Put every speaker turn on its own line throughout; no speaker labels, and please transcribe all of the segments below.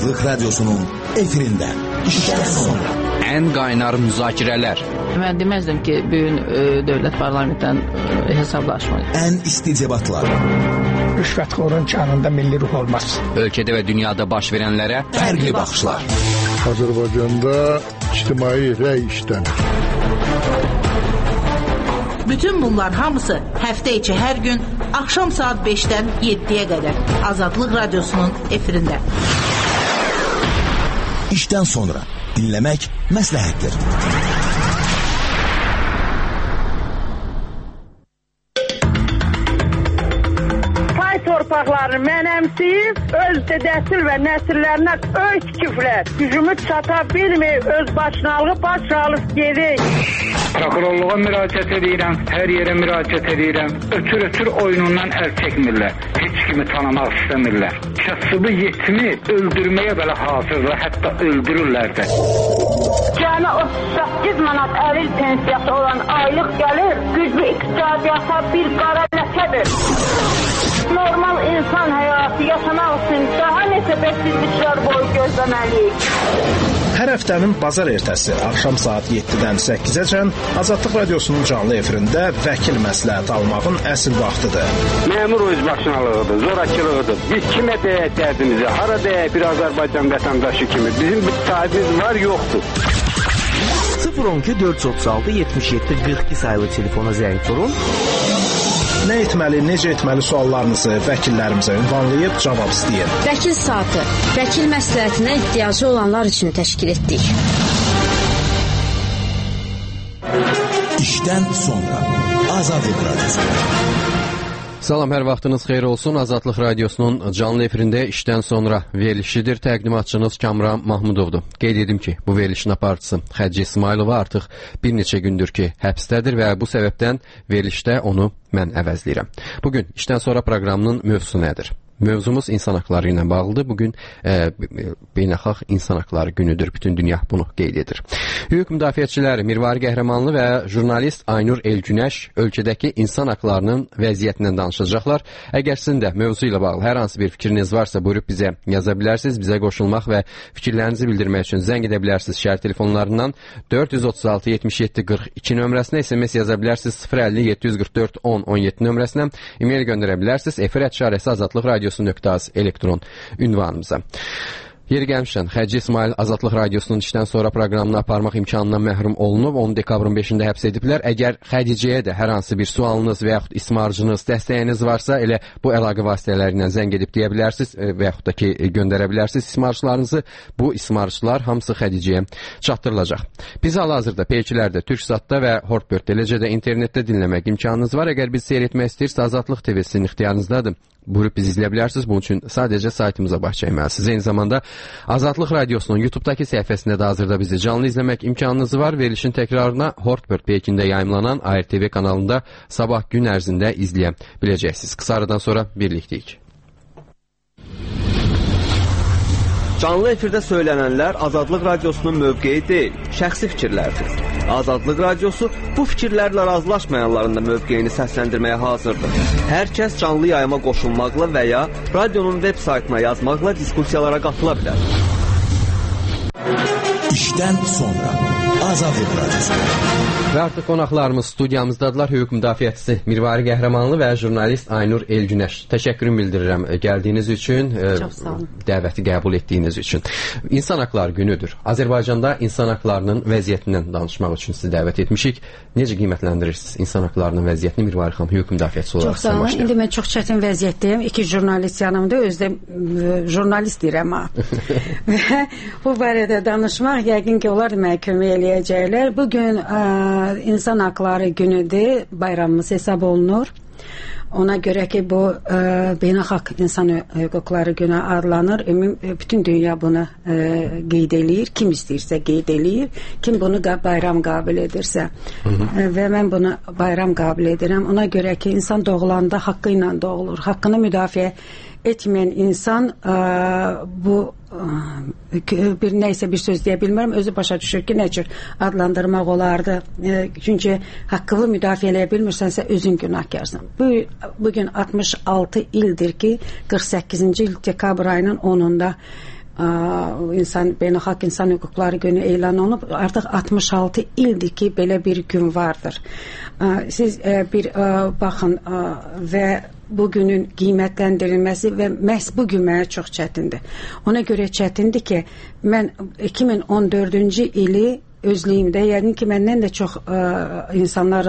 Azadlık Radyosu'nun efirinden işten sonra.
En qaynar müzakirələr.
Mən deməzdim ki, bugün dövlət parlamentdən hesablaşmayır.
En isti debatlar.
Rüşvətxorun kanında milli ruh olmaz.
Ölkədə və dünyada baş verənlərə
Fərqli baxışlar.
Azərbaycanda ictimai rəy işlənir.
Bütün bunlar hamısı həftə içi hər gün axşam saat 5-dən 7-yə qədər Azadlıq Radyosu'nun efirində.
İşten sonra dinlemek məsləhətdir.
Torpaqlarını mənəmsiyib, öz dədəsil və nəsillərinə öz küfrlər, gücümü çata bilməyib, öz başınalığı baş alıb gedir.
Prokurorluğa müraciət edirəm, hər yerə müraciət edirəm. Ötür oyunundan əl çəkmirlər, heç kimi tanımaq istəmirlər. Kasıbı yetimi öldürməyə belə hazırlar, hətta öldürürlər də.
Cəmi 38 manat əril pensiyası olan aylıq gəlir, güclü iqtisadiyyata bir qara ləkədir. Normal insan həyatı yaşamaq üçün daha neçə bəsizliklər boyu gözləməliyik.
Hər həftənin bazar ertəsi axşam saat 7-dən 8-əcən Azadlıq Radyosu'nun canlı efirində vəkil məsləhət almağın əsl vaxtıdır.
Məmur özbaşınalığıdır, zorakılığıdır. Biz kimə deyək dərdimizi, hara deyək bir Azərbaycan vətəndaşı kimi. Bizim bir sahibimiz var, yoxdur.
012 436 77 42 sayılı telefona zəng vurun.
Nə etməli, necə etməli suallarınızı vəkillərimizə ünvanlayıb cavab istəyin.
Vəkil saatı, vəkil məsləhətinə ehtiyacı olanlar üçün təşkil etdik.
İşten sonra Azadlıq Radyosu.
Salam, hər vaxtınız xeyir olsun. Azadlıq Radyosu'nun canlı efirində işdən sonra verilişidir. Təqdimatçınız Kamran Mahmudovdur. Qeyd edim ki, bu verilişin aparıcısı Xədicə İsmailova artıq bir neçə gündür ki, həbsdədir və bu səbəbdən verilişdə onu mən əvəzləyirəm. Bugün işdən sonra proqramının mövzusu nədir? Mövzumuz insan haqları ilə bağlıdır. Bugün beynəlxalq insan haqları günüdür. Bütün dünya bunu qeyd edir. Hüquq müdafiəçiləri Mirvari Qəhrəmanlı və jurnalist Aynur Elgünəş ölkədəki insan haqlarının vəziyyətindən danışacaqlar. Əgər sizin də mövzu ilə bağlı hər hansı bir fikriniz varsa buyurub bizə yaza bilərsiniz. Bizə qoşulmaq və fikirlərinizi bildirmək üçün zəng edə bilərsiniz. Şəhər telefonlarından 436 77 42 nömrəsinə, SMS yaza bilərsiniz 050 744 10 17 nömrəsinə, e-mail göndərə bilərsiniz. efir@azadlıq radiosu.az elektron ünvanımıza. Yeri gəlmişdən, Xədicə İsmail Azadlıq Radyosu'nun işdən sonra proqramını aparmaq imkanından məhrum olunub. 10 dekabrın 5-də həbs ediblər. Əgər Xədicəyə də hər hansı bir sualınız və yaxud ismarcınız, dəstəyiniz varsa, elə bu əlaqə vasitələrindən zəng edib deyə bilərsiniz və yaxud da ki, göndərə bilərsiniz ismarçılarınızı. Bu ismarçılar hamısı Xədicəyə çatdırılacaq. Biz hal-hazırda Peykilərdə, Türksatda və Hortbörd, eləcə də internetdə dinləmək imkanınız var. Əgər biz seyr etmək istəyirsə, Azadlıq TV sizin ixtiyarınızdadır. Buyurub bizi izləyə bilərsiniz. Bunun üçün sadəcə saytımıza baş çəkməlisiniz. Eyni zamanda Azadlıq Radyosu'nun YouTube'dakı səhifəsində də hazırda bizi canlı izləmək imkanınız var. Verilişin təkrarına Hortbörd Pekində yayımlanan ARTV kanalında sabah gün ərzində izləyə biləcəksiniz. Qısa aradan sonra birliktəyik.
Canlı efirdə söylənənlər Azadlıq Radyosu'nun mövqeyi deyil, şəxsi fikirlərdir. Azadlıq Radyosu bu fikirlərlə razılaşmayanların da mövqeyini səsləndirməyə hazırdır. Hər kəs canlı yayıma qoşulmaqla və ya radionun web saytına yazmaqla diskusiyalara qatıla bilər.
İşten sonra Azadlıq Radyosu.
Və artıq qonaqlarımız studiyamızdadılar. Hüquq müdafiəçisi Mirvari Qəhrəmanlı və jurnalist Aynur Elgünəş. Təşəkkürümü bildirirəm gəldiyiniz üçün, dəvəti qəbul etdiyiniz üçün. İnsan haqları günüdür. Azərbaycanda insan haqlarının vəziyyətindən danışmaq üçün sizi dəvət etmişik. Necə qiymətləndirirsiniz insan haqlarının vəziyyətini Mirvari xanım, hüquq müdafiəçisi olaraq?
Çox sağ olun. İndi mən çox çətin vəziyyətdəyim. 2 jurnalist yanımda, özdə jurnalist deyirəm ha. Və bu barədə danışmaq yəqin ki, onlar da mənə kömək eləyəcəklər. Bugün İnsan haqları günüdür, bayramımız hesab olunur. Ona görə ki, bu beynəlxalq insan hüquqları günü adlanır. Bütün dünya bunu qeyd eləyir. Kim istəyirsə qeyd eləyir. Kim bunu bayram qəbul edirsə. Və mən bunu bayram qəbul edirəm. Ona görə ki, insan doğulanda haqqı ilə doğulur. Haqqını müdafiə etməyən insan bu bir neysə bir söz deyə bilmirəm, özü başa düşür ki, nə cür adlandırmaq olardı. Çünki haqqını müdafiə eləyə bilmirsənsə özün günahkarsan. Bugün 66 ildir ki, 48-ci il dekabr ayının 10-unda Beynəlxalq İnsan Hüquqları Günü elan olunub. Artıq 66 ildir ki, belə bir gün vardır. Siz baxın və bu günün qiymətləndirilməsi və məhz bu gün mənə çox çətindir. Ona görə çətindir ki, mən 2014-cü ili özlüyümdə, yəqin ki, məndən də çox insanlar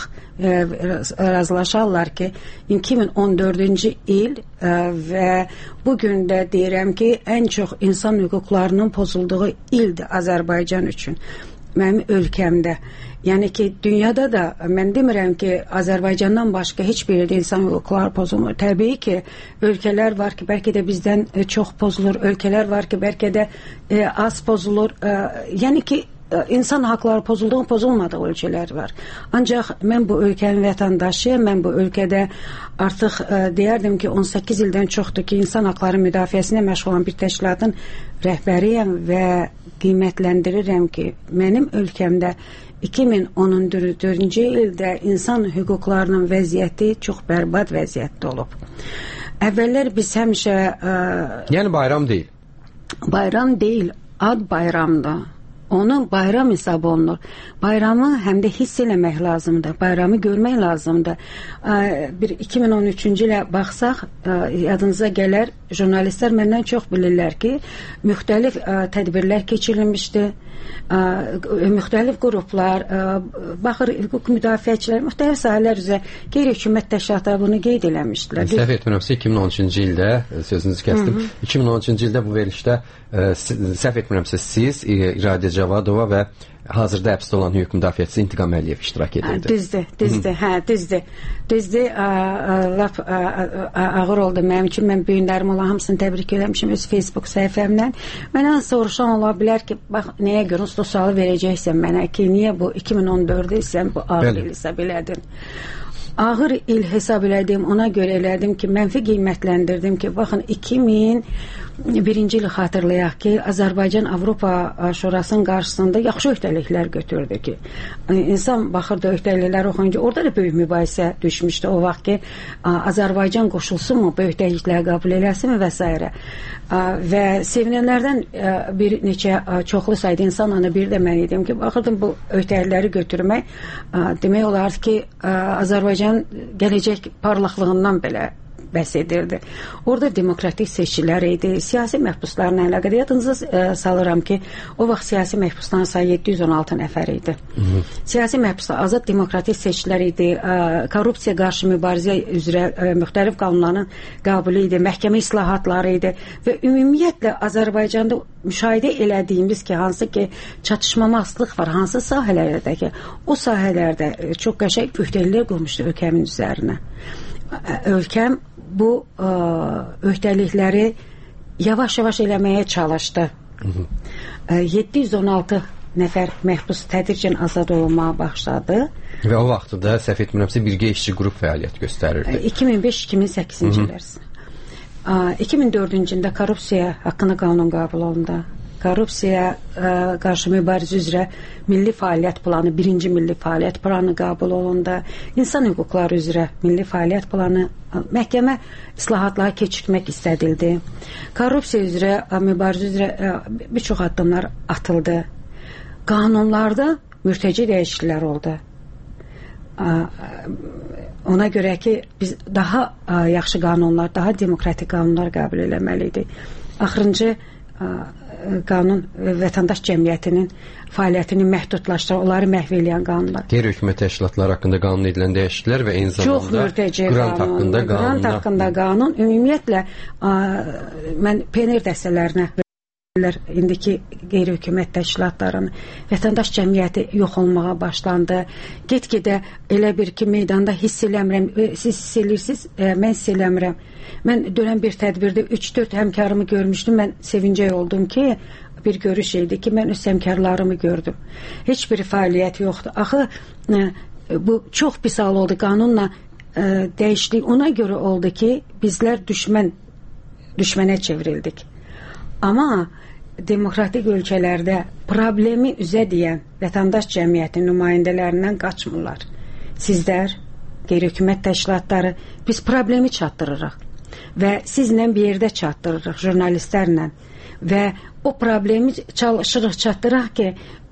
razılaşarlar ki, 2014-cü il və bugün də deyirəm ki, ən çox insan hüquqlarının pozulduğu ildir Azərbaycan üçün. Mənim ölkəmdə. Yəni ki, dünyada da mən demirəm ki, Azərbaycandan başqa heç bir yerdə insan hüquqları pozulmur. Təbii ki, ölkələr var ki, bəlkə də bizdən çox pozulur, ölkələr var ki, bəlkə də az pozulur. Yəni ki, insan haqları pozulmadığı ölkələr var. Ancaq mən bu ölkənin vətəndaşıyam, mən bu ölkədə artıq deyərdim ki, 18 ildən çoxdur ki, insan haqları müdafiəsinə məşğul olan bir təşkilatın rəhbəriyəm və qiymətləndirirəm ki, mənim ölkəmdə 2014-cü ildə insan hüquqlarının vəziyyəti çox bərbad vəziyyətdə olub. Əvvəllər biz həmişə...
Yəni bayram deyil.
Bayram deyil, ad bayramdır. Onu bayram hesab olunur. Bayramı həm də hiss eləmək lazımdır. Bayramı görmək lazımdır. 2013-cü ilə baxsaq, yadınıza gələr, jurnalistlər məndən çox bilirlər ki, müxtəlif tədbirlər keçirilmişdi. Müxtəlif qruplar, baxır, hüquq müdafiəçilər, müxtəlif sahələr üzrə qeyri-hökumət təşkilatları bunu qeyd eləmişdilər.
Səhv etmirəmsə 2013-cü ildə, sözünüzü kəsdim, 2013-cü ildə bu verilişdə səhv etmirəmsə siz, İradə Cavadova və hazırda həbsdə olan hüquq müdafiəçisi İntiqam Əliyev iştirak edirdi. Düzdür. Lap ağır oldu mənim üçün. Mən böyünlərim olan hamısını təbrik eləmişim öz Facebook səhifəmdən. Məndən soruşan ola bilər ki, bax, nəyə görə o sualı verəcəksən mənə ki, niyə bu 2014-də sən bu ağır il hesab elədin? Ağır il hesab elədim, ona görə elədim ki, mənfi qiymətləndirdim ki, baxın, 2001-ci ili xatırlayaq ki, Azərbaycan Avropa Şurasının qarşısında yaxşı öhdəliklər götürdü ki, insan baxırdı öhdəliklər oxuyunca, orada da böyük mübahisə düşmüşdü o vaxt ki, Azərbaycan qoşulsun mu, bu öhdəlikləri qəbul eləsin mi və s. Və sevinənlərdən bir neçə çoxlu sayda insanla bir də mən idim ki, baxırdım bu öhdəlikləri götürmək demək olar ki, Azərbaycan gələcək parlaqlığından belə bəhs edirdi. Orada demokratik seçkilər idi, siyasi məhbuslarla əlaqədə. Yadınıza salıram ki, o vaxt siyasi məhbusların sayı 716 nəfər idi. Siyasi məhbuslar, azad demokratik seçkilər idi, korrupsiya qarşı mübarizə üzrə müxtəlif qanunların qəbulu idi, məhkəmə islahatları idi və ümumiyyətlə Azərbaycanda müşahidə elədiyimiz ki, hansı ki çatışmamazlıq var, hansı sahələrdə ki, o sahələrdə çox qəşəng öhdəliklər qoymuşdu ölkəmin üzərinə. Ölkəm bu öhdəlikləri yavaş-yavaş eləməyə çalışdı. 716 nəfər məhbus tədricən azad olunmağa başladı. Və o vaxtda səhv etmirəmsə birgə işçi qrup fəaliyyət göstərirdi.
2005-2008-ci illər. 2004-cü ildə korrupsiya haqqında qanun qəbul olundu. Korrupsiya qarşı mübarizə üzrə milli fəaliyyət planı, birinci milli fəaliyyət planı qəbul olundu. İnsan hüquqları üzrə milli fəaliyyət planı, məhkəmə islahatları keçirmək istədildi. Korrupsiya üzrə, mübarizə üzrə bir çox addımlar atıldı. Qanunlarda mürtəci dəyişikliklər oldu. Ona görə ki, biz daha yaxşı qanunlar, daha demokratik qanunlar qəbul eləməliydik. Axırıncı qanun vətəndaş cəmiyyətinin fəaliyyətini məhdudlaşdıran, onları məhv eləyən qanunlar.
Qeyri-hökumət təşkilatları haqqında qanun edilən dəyişikliklər və eyni zamanda qrant haqqında
qanun. Ümumiyyətlə, mən PNR dəstələrinə indiki qeyri-hökumət təşkilatlarının vətəndaş cəmiyyəti yox olmağa başlandı. Get-gedə elə bir ki, meydanda hiss eləmirəm, siz hiss eləyirsiniz, mən hiss eləmirəm. Mən dönən bir tədbirdə 3-4 həmkarımı görmüşdüm, mən sevincək oldum ki, bir görüş idi ki, mən öz həmkarlarımı gördüm. Heç bir fəaliyyət yoxdur. Axı, bu çox pis hal oldu, qanunla dəyişdik. Ona görə oldu ki, bizlər düşmənə çevrildik. Amma demokratik ölkələrdə problemi üzə deyən vətəndaş cəmiyyəti nümayəndələrindən qaçmırlar. Sizlər, qeyri-hökumət təşkilatları, biz problemi çatdırırıq və sizlə bir yerdə çatdırırıq, jurnalistlərlə və o problemi çalışırıq çatdıraq ki,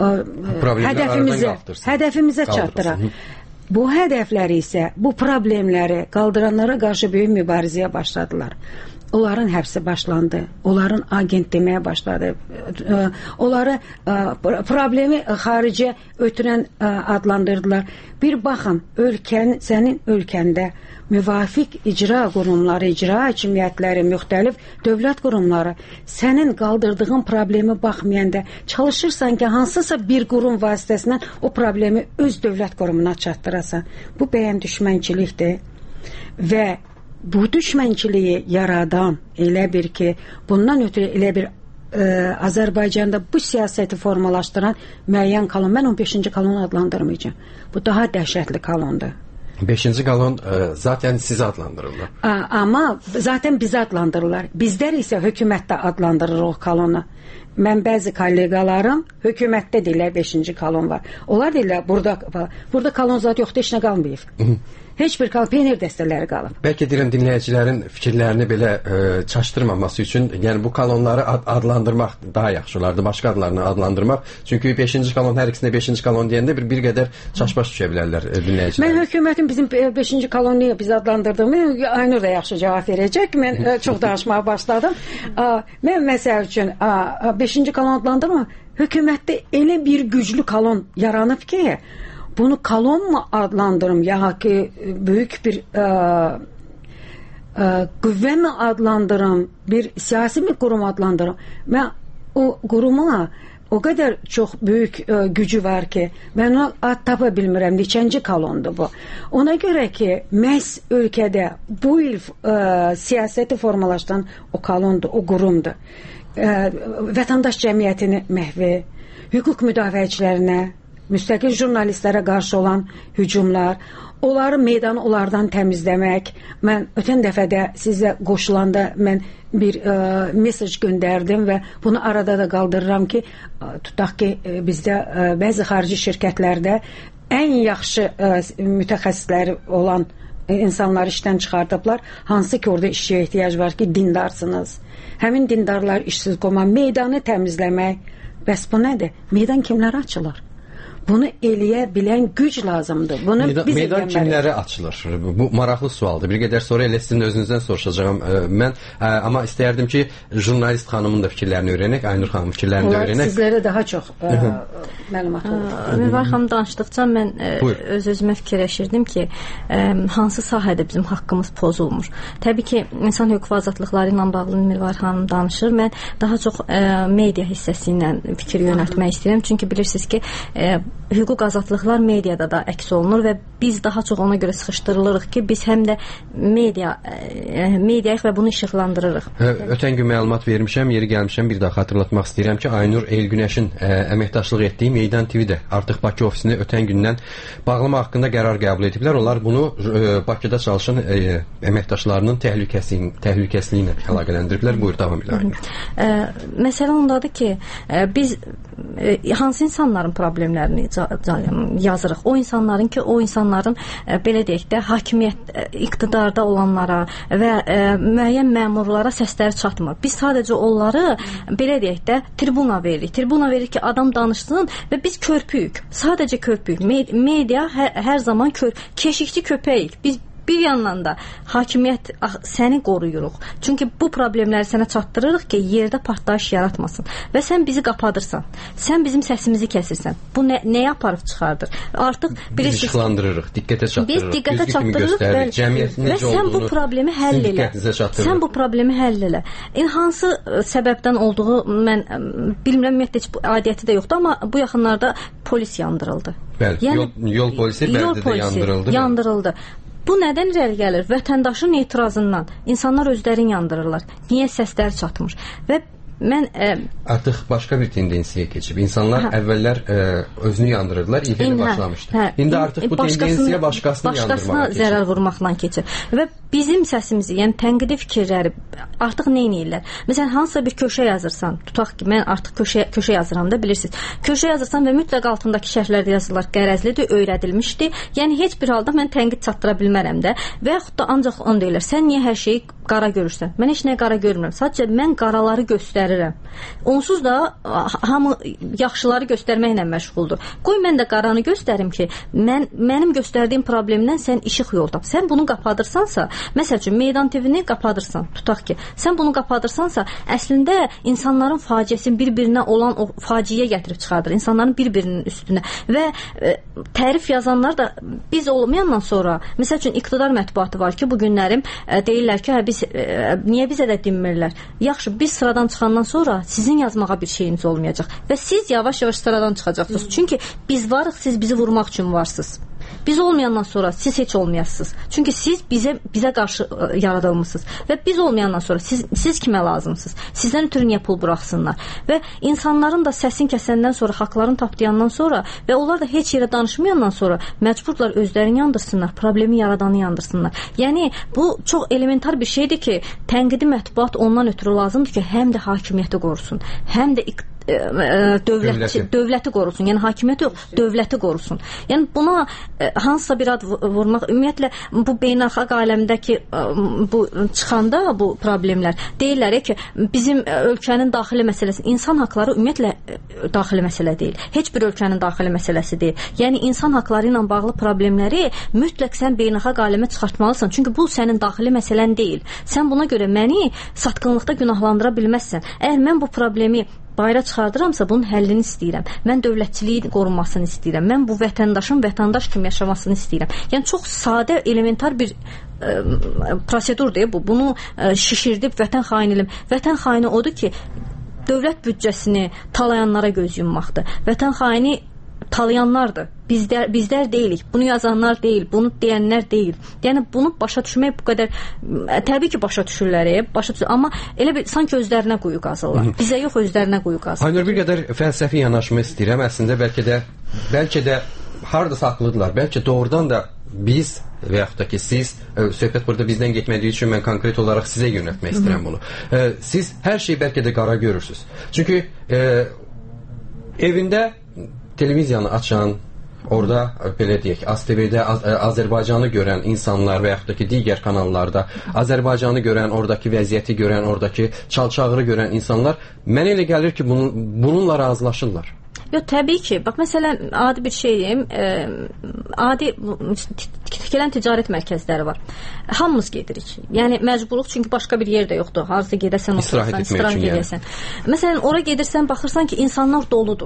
hədəfimizə çatdıraq. Bu hədəfləri isə, bu problemləri qaldıranlara qarşı böyük mübarizəyə başladılar. Onların həbsi başlandı. Onların agent deməyə başladı. Onları problemi xaricə ötürən adlandırdılar. Bir baxın, sənin ölkəndə müvafiq icra qurumları, icra hakimiyyətləri, müxtəlif dövlət qurumları sənin qaldırdığın problemi baxmayanda çalışırsan ki, hansısa bir qurum vasitəsindən o problemi öz dövlət qurumuna çatdırasan. Bu bəyən düşmənçilikdir və bu düşmənçiliyi yaradan elə bir ki, bundan ötürü elə bir Azərbaycanda bu siyasəti formalaşdıran müəyyən kolon, mən 15-ci kolonu adlandırmayacağım. Bu daha dəhşətli kolondur.
5-ci kolon zaten sizi adlandırırlar.
Amma zaten bizi adlandırırlar. Bizlər isə hökumətdə adlandırırıq o kolonu. Mən bəzi kollegalarım hökumətdə deyirlər 5-ci kolon var. Onlar deyirlər burada kolon zat yoxdur, heç nə qalmayıb. Heç bir peynir dəstələri qalıb.
Bəlkə deyirəm dinləyicilərin fikirlərini belə çaşdırmaması üçün, yəni bu kolonları adlandırmaq daha yaxşı olardı, başqa adlarını adlandırmaq. Çünki 5-ci kolon, hər ikisində 5-ci kolon deyəndə bir qədər çaşbaş düşə bilərlər dinləyicilər.
Mən hökumətin bizim 5-ci kolonu niyə biz adlandırdığımı Aynur da yaxşı cavab verəcək. Mən çox danışmağa başladım. Mən məsəl üçün 5-ci kolon adlandırma, hökumətdə elə bir güclü kolon yaranıb ki, bunu kolon mu adlandırım, ya ki büyük bir qüvvə mi adlandırım, bir siyasi mi qurum adlandırım? Mən o quruma o qədər çox böyük gücü var ki, mən ona ad tapa bilmirəm, neçənci kolondur bu. Ona görə ki, məhz ölkədə bu il siyasəti formalaşdıran o kolondur, o qurumdur. Vətəndaş cəmiyyətini məhvi, hüquq müdafiəçilərinə, müstəqil jurnalistlərə qarşı olan hücumlar, onları meydanı onlardan təmizləmək. Mən ötən dəfədə sizə qoşulanda mən bir mesaj göndərdim və bunu arada da qaldırıram ki, tutaq ki, bizdə bəzi xarici şirkətlərdə ən yaxşı mütəxəssisləri olan insanları işdən çıxardıblar. Hansı ki, orada işçiyə ehtiyac var ki, dindarsınız. Həmin dindarlar işsiz qoymaq, meydanı təmizləmək. Bəs bu nədir? Meydan kimlərə açılır? Bunu eləyə bilən güc lazımdır. Bunu
meydan kimlərə açılır? Bu maraqlı sualdır. Bir qədər sonra elə sizin özünüzdən soruşacağım mən. Amma istərdim ki, jurnalist xanımın da fikirlərini öyrənək, Aynur xanımın fikirlərini də öyrənək.
Sizlərə daha çox məlumat olur.
Mübarək xanım danışdıqca mən öz-özümə fikirləşirdim ki, hansı sahədə bizim haqqımız pozulmur. Təbii ki, insan hüquq və azadlıqları ilə bağlı Mübarək xanım danışır. Mən daha çox media hissəsi ilə fikir yönəltmək istəyirəm. Çünki bilirsiniz ki, hüquq azadlıqlar mediada da əks olunur və biz daha çox ona görə sıxışdırılırıq ki, biz həm də mediayıq və bunu işıqlandırırıq.
Ötən gün məlumat vermişəm, yeri gəlmişəm, bir daha xatırlatmaq istəyirəm ki, Aynur Elgünəşin əməkdaşlıq etdiyi Meydan TV-də artıq Bakı ofisini ötən gündən bağlama haqqında qərar qəbul ediblər. Onlar bunu Bakıda çalışan əməkdaşlarının təhlükəsizliyi ilə əlaqələndiriblər. Buyur, davam edə Aynur.
Məsələ ondadır ki, biz hansı insanların problemlərini yazırıq. O insanların belə deyək də hakimiyyət iqtidarda olanlara və müəyyən məmurlara səsləri çatmır. Biz sadəcə onları belə deyək də tribuna veririk. Tribuna veririk ki, adam danışsın və biz körpüyük. Sadəcə körpüyük. Media hər zaman keşikçi köpəyik. Biz bir yandan da hakimiyyət səni qoruyuruq. Çünki bu problemləri sənə çatdırırıq ki, yerdə partlayış yaratmasın. Və sən bizi qapadırsan. Sən bizim səsimizi kəsirsən. Bu nəyə aparıb çıxardır? Artıq
biz işıqlandırırıq, diqqətə çatdırırıq.
Biz diqqətə çatdırırıq və sən bu problemi həll elə. Sən bu problemi həll elə. Hansı səbəbdən olduğu mən bilmirəm, ümumiyyətlə heç adiyyəti də yoxdur, amma bu yaxınlarda polis yandırıldı.
Bəli, yol polisi Bərdidə
yandırıldı. Bu nədən irəli gəlir? Vətəndaşın etirazından. İnsanlar özlərini yandırırlar. Niyə səsləri çatmır? Və mən
artıq başqa bir tendensiyaya keçib. İnsanlar əvvəllər özünü yandırırdılar, ilgili başlamışdı. İndi artıq bu tendensiya başqasını yandırmağa keçir.
Zərər vurmaqla keçir. Və bizim səsimizi, yəni tənqidi fikirləri artıq nə edirlər? Məsələn, hansısa bir köşə yazırsan, tutaq ki, mən artıq köşə yazıram da, bilirsiniz. Köşə yazırsan və mütləq altındakı şərhlərdə yazılar qərəzlidir, öyrədilmişdir. Yəni heç bir halda mən tənqid çatdıra bilmərəm də. Və yaxud da ancaq onu deyirlər, sən niyə hər şeyi qara görürsən? Mən heç nə qara görmürəm. Sadəcə mən qaraları göstərirəm. Onsuz da hamı yaxşıları göstərməklə məşğuldur. Qoy mən də qaranı göstərim ki, mənim göstərdiyim problemdən sən işıq yol tap. Sən bunu qapadırsansa, məsəl üçün Meydan TV-ni qapadırsan, tutaq ki, sən bunu qapadırsansa, əslində insanların faciəsini bir-birinə olan o faciəyə gətirib çıxardır. İnsanların bir-birinin üstünə və tərif yazanlar da biz olmayandan sonra, məsəl üçün iqtidar mətbuatı var ki, bu günlərim deyirlər ki, niyə bizə də dinmirlər? Yaxşı, biz sıradan çıxandan sonra sizin yazmağa bir şeyiniz olmayacaq və siz yavaş-yavaş sıradan çıxacaqsınız. Çünki biz varıq, siz bizi vurmaq üçün varsınız. Biz olmayandan sonra siz heç olmayasınız. Çünki siz bizə qarşı yaradılmısınız və biz olmayandan sonra siz kimə lazımsınız? Sizdən ötürü niyə pul buraxsınlar? Və insanların da səsini kəsəndən sonra, haqlarını tapdayandan sonra və onlar da heç yerə danışmayandan sonra məcburlar özlərini yandırsınlar, problemi yaradanı yandırsınlar. Yəni bu çox elementar bir şeydir ki, tənqidi mətbuat ondan ötürü lazımdır ki, həm də hakimiyyəti qorusun, həm də dövləti qorusun. Yəni hakimiyyət yox, dövləti qorusun. Yəni buna hansısa bir ad vurmaq, ümumiyyətlə bu beynəlxalq aləmdəki bu çıxanda bu problemlər deyirlər ki, bizim ölkənin daxili məsələsi, insan haqları ümumiyyətlə daxili məsələ deyil. Heç bir ölkənin daxili məsələsi deyil. Yəni insan haqları ilə bağlı problemləri mütləq sən beynəlxalq aləmə çıxartmalısan. Çünki bu sənin daxili məsələn deyil. Sən buna görə məni satqınlıqda günahlandıra bilməzsən. Əgər mən bu problemi bayra çıxardıramsa, bunun həllini istəyirəm. Mən dövlətçiliyin qorunmasını istəyirəm. Mən bu vətəndaşın vətəndaş kimi yaşamasını istəyirəm. Yəni çox sadə, elementar bir prosedurdur bu. Bunu şişirdib vətən xainiyəm. Vətən xaini odur ki, dövlət büdcəsini talayanlara göz yummaqdır. Vətən xaini talayanlardır. Bizlər deyilik. Bunu yazanlar deyil, bunu deyənlər deyil. Yəni bunu başa düşmək bu qədər təbii ki, başa düşürlər, amma elə bir sanki özlərinə quyu qazırlar. Bizə yox, özlərinə quyu qazırlar.
Aynur, bir qədər fəlsəfi yanaşma istəyirəm. Əslində bəlkə də hardasa haqlıdırlar. Bəlkə doğrudan da biz və yaxud da ki, siz, söhbət burada bizdən getmədiyi üçün mən konkret olaraq sizə yönəltmək istəyirəm bunu. Siz hər şeyi bəlkə də qara görürsünüz. Çünki evində televiziyanı açan, orada belə deyək, ASTV-də Azərbaycanı görən insanlar və yaxud da ki, digər kanallarda Azərbaycanı görən, oradakı vəziyyəti görən, oradakı çalçağırı görən insanlar mənə elə gəlir ki, bununla razılaşırlar.
Yox, təbii ki. Bax, məsələn, adi bir şeyim, adi tikilən ticarət mərkəzləri var. Hamımız gedirik. Yəni, məcburluq, çünki başqa bir yer də yoxdur. Harasa gedəsən, oturursan, istirahət edəsən. Məsələn, ora gedirsən, baxırsan ki, insanlar doludur.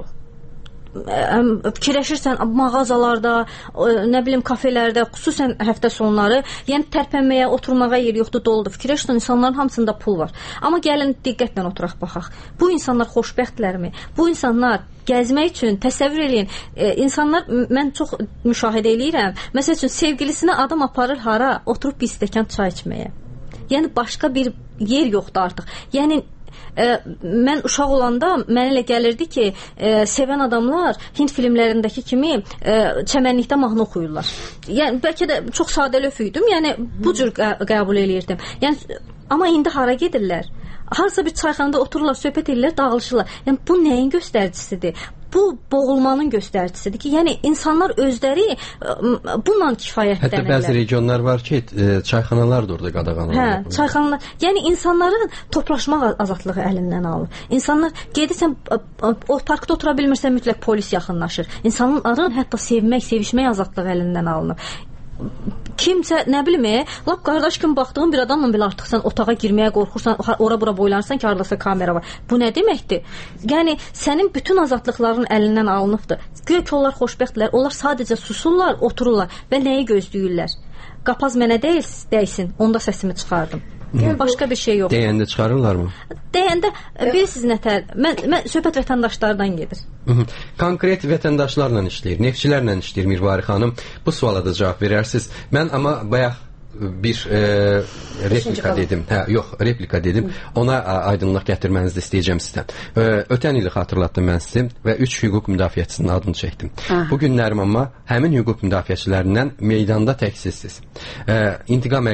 Fikirləşirsən mağazalarda, nə bilim kafelərdə, xüsusən həftə sonları, yəni tərpənməyə, oturmağa yer yoxdur, doludur. Fikirləşirsən insanların hamısında pul var. Amma gəlin diqqətlə oturaq baxaq. Bu insanlar xoşbəxtlərmi? Bu insanlar gəzmək üçün təsəvvür eləyin. İnsanlar, mən çox müşahidə eləyirəm. Məsəl üçün sevgilisini adam aparır hara? Oturub bir stəkan çay içməyə. Yəni başqa bir yer yoxdur artıq. Yəni mən uşaq olanda mənə elə gəlirdi ki, sevən adamlar Hind filmlərindəki kimi çəmənlikdə mahnı oxuyurlar. Yəni bəlkə də çox sadəlöf idim, yəni bu cür qəbul eləyirdim. Yəni amma indi hara gedirlər? Harasa bir çayxanada otururlar, söhbət edirlər, dağılışırlar. Yəni bu nəyin göstəricisidir? Bu boğulmanın göstəricisidir ki, yəni insanlar özləri bununla kifayətlənirlər.
Hətta bəzi regionlar var ki, çayxanalar da orada qadağan olunur.
Hə, çayxanalar. Yəni insanların toplaşmaq azadlığı əlindən alınır. İnsanlar gedirsən, o parkda otura bilmirsən, mütləq polis yaxınlaşır. İnsanların hətta sevmək, sevişmək azadlığı əlindən alınır. Kimsə, nə bilim, lap qardaş kimi baxdığın bir adamla belə artıq sən otağa girməyə qorxursan, ora-bura boylanırsan ki, haradasa kamera var. Bu nə deməkdir? Yəni, sənin bütün azadlıqların əlindən alınıbdır. Güya ki, onlar xoşbəxtlər, onlar sadəcə susurlar, otururlar və nəyi gözləyirlər? Qapaz mənə dəysin, onda səsimi çıxardım. Yəni, başqa bir şey yox.
Deyəndə çıxarırlar mı?
Deyəndə, bilirsiniz nətər, mən söhbət vətəndaşlardan gedir.
Konkret vətəndaşlarla işləyir, neftçilərlə işləyir Mirvari xanım. Bu suala da cavab verərsiniz. Mən amma bayaq bir replika dedim. Replika dedim. Ona aydınlıq gətirmənizi istəyəcəm sizdən. Ötən ili xatırlatdım mən sizi və 3 hüquq müdafiəçisinin adını çəkdim. Bu günlərim amma həmin hüquq müdafiəçilərindən meydanda təksizsiz. İntiqam Əliyev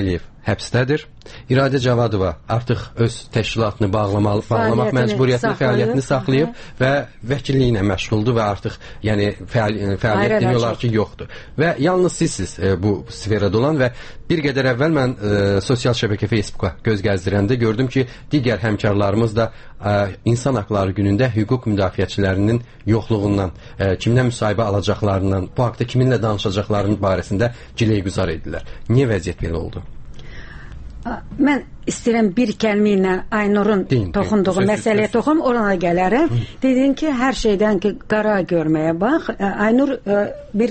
həbsdədir. İradə Cavadova artıq öz təşkilatını bağlamaq məcburiyyətini, fəaliyyətini saxlayıb və vəkilliyi ilə məşğuldur və artıq yəni fəaliyyət demək olar ki, yoxdur. Və yalnız sizsiz bu sferada olan və bir qədər əvvəl mən sosial şəbəkə Facebooka göz gəzdirəndə gördüm ki, digər həmkarlarımız da insan haqları günündə hüquq müdafiəçilərinin yoxluğundan, kimdən müsahibə alacaqlarından, bu haqda kiminlə danışacaqlarının barəsində giləy-güzar edirlər. Niyə vəziyyət belə oldu?
Mən istəyirəm bir kəlmə ilə Aynurun toxunduğu məsələyə toxunum, orana gələrəm. Dedin ki, hər şeydən ki, qara görməyə bax. Aynur bir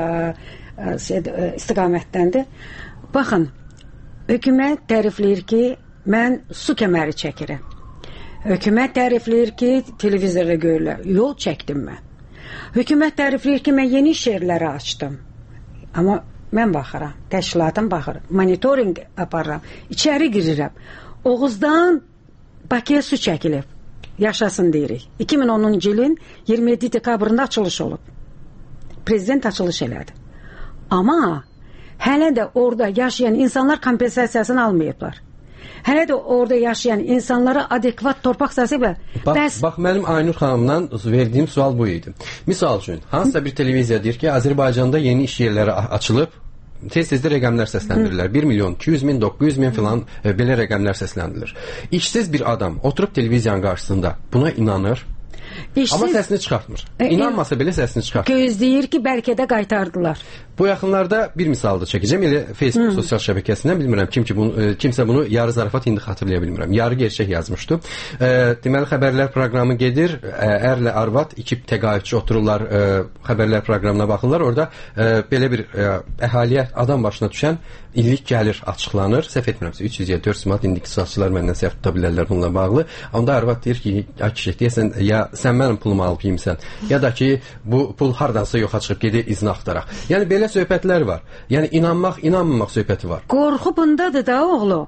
istiqamətdəndir. Baxın, hökumət tərifləyir ki, mən su kəməri çəkirəm. Hökumət tərifləyir ki, televizorda görürlər. Yol çəkdim mən. Hökumət tərifləyir ki, mən yeni iş yerləri açdım. Amma mən baxıram, təşkilatım baxır, monitoring aparıram, içəri girirəm. Oğuzdan Bakıya su çəkilib, yaşasın deyirik. 2010-cu ilin 27 dekabrında açılış olub. Prezident açılış elədi. Amma hələ də orada yaşayan insanlar kompensasiyasını almayıblar. Hələ də orada yaşayan insanlara adekvat torpaq sahəsi var.
Bax, mənim Aynur xanımdan verdiyim sual bu idi. Misal üçün, hansısa bir televiziya deyir ki, Azərbaycanda yeni iş yerləri açılıb, tez-tezdə rəqəmlər səsləndirirlər. 1 milyon, 200 min, 900 min filan belə rəqəmlər səsləndirilir. İşsiz bir adam oturub televiziyanın qarşısında buna inanır, amma səsini çıxartmır. İnanmasa belə səsini çıxartmır.
Gözləyir ki, bəlkə də qaytardılar.
Bu yaxınlarda bir misal da çəkəcəm. Elə Facebook sosial şəbəkəsindən bilmirəm kimsə bunu yarı zarafat indi xatırlaya bilmirəm. Yarı gerçək yazmışdı. Deməli xəbərlər proqramı gedir. Ərlə arvad iki təqaüdçü otururlar, xəbərlər proqramına baxırlar. Orada belə bir əhaliyə adam başına düşən illik gəlir açıqlanır. Səhv etmirəmsə 300 ya 400 manat, indiki saatçılar məndən səhv tuta bilərlər bununla bağlı. Onda arvad deyir ki, kişi deyəsən ya sən mənim pulumu alıb yemsən, ya da ki bu pul hardansa yoxa çıxıb gedir izni axtaraq. Yəni belə söhbətlər var. Yəni inanmaq, inanmamaq söhbəti var.
Qorxu bundadır da oğlu.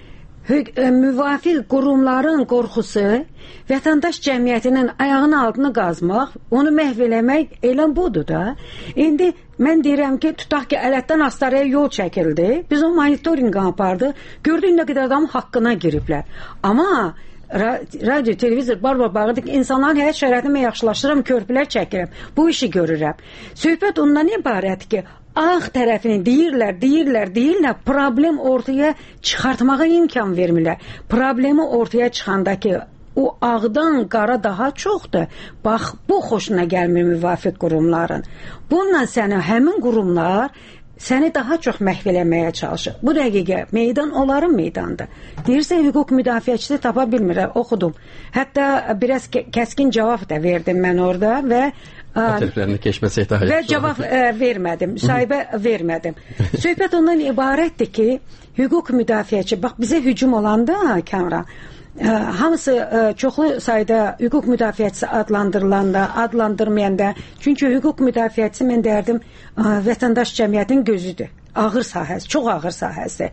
Müvafiq qurumların qorxusu vətəndaş cəmiyyətinin ayağının altını qazmaq, onu məhv eləmək elə budur da. İndi mən deyirəm ki, tutaq ki, Ələtdən Astaraya yol çəkildi. Biz o monitorinq apardı. Gördük nə qədər adamın haqqına giriblər. Amma radio, televizor barbar bağırdı ki, insanların həyat şəraitini yaxşılaşdırıram, körpülər çəkirəm. Bu işi görürəm. Söhbət ondan ibarət ki, ağ tərəfini deyirlər, problem ortaya çıxartmağa imkan vermirlər. Problemi ortaya çıxanda ki, o ağdan qara daha çoxdur. Bax, bu xoşuna gəlmir müvafiq qurumların. Bununla səni həmin qurumlar səni daha çox məhv eləməyə çalışır. Bu dəqiqə meydan onların meydandır. Deyirsən, hüquq müdafiəçisi tapa bilmirlər, oxudum. Hətta biraz kəskin cavab da verdim mən orada və
tərəflərini keçməsək daha yaxşı.
Və cavab vermədim, müsahibə vermədim. Söhbət ondan ibarətdir ki, hüquq müdafiəçi, bax bizə hücum olanda Kamran, hamısı çoxlu sayda hüquq müdafiəçisi adlandırmayanda, çünki hüquq müdafiəçisi mən deyərdim vətəndaş cəmiyyətin gözüdür. Ağır sahəsi, çox ağır sahəsi.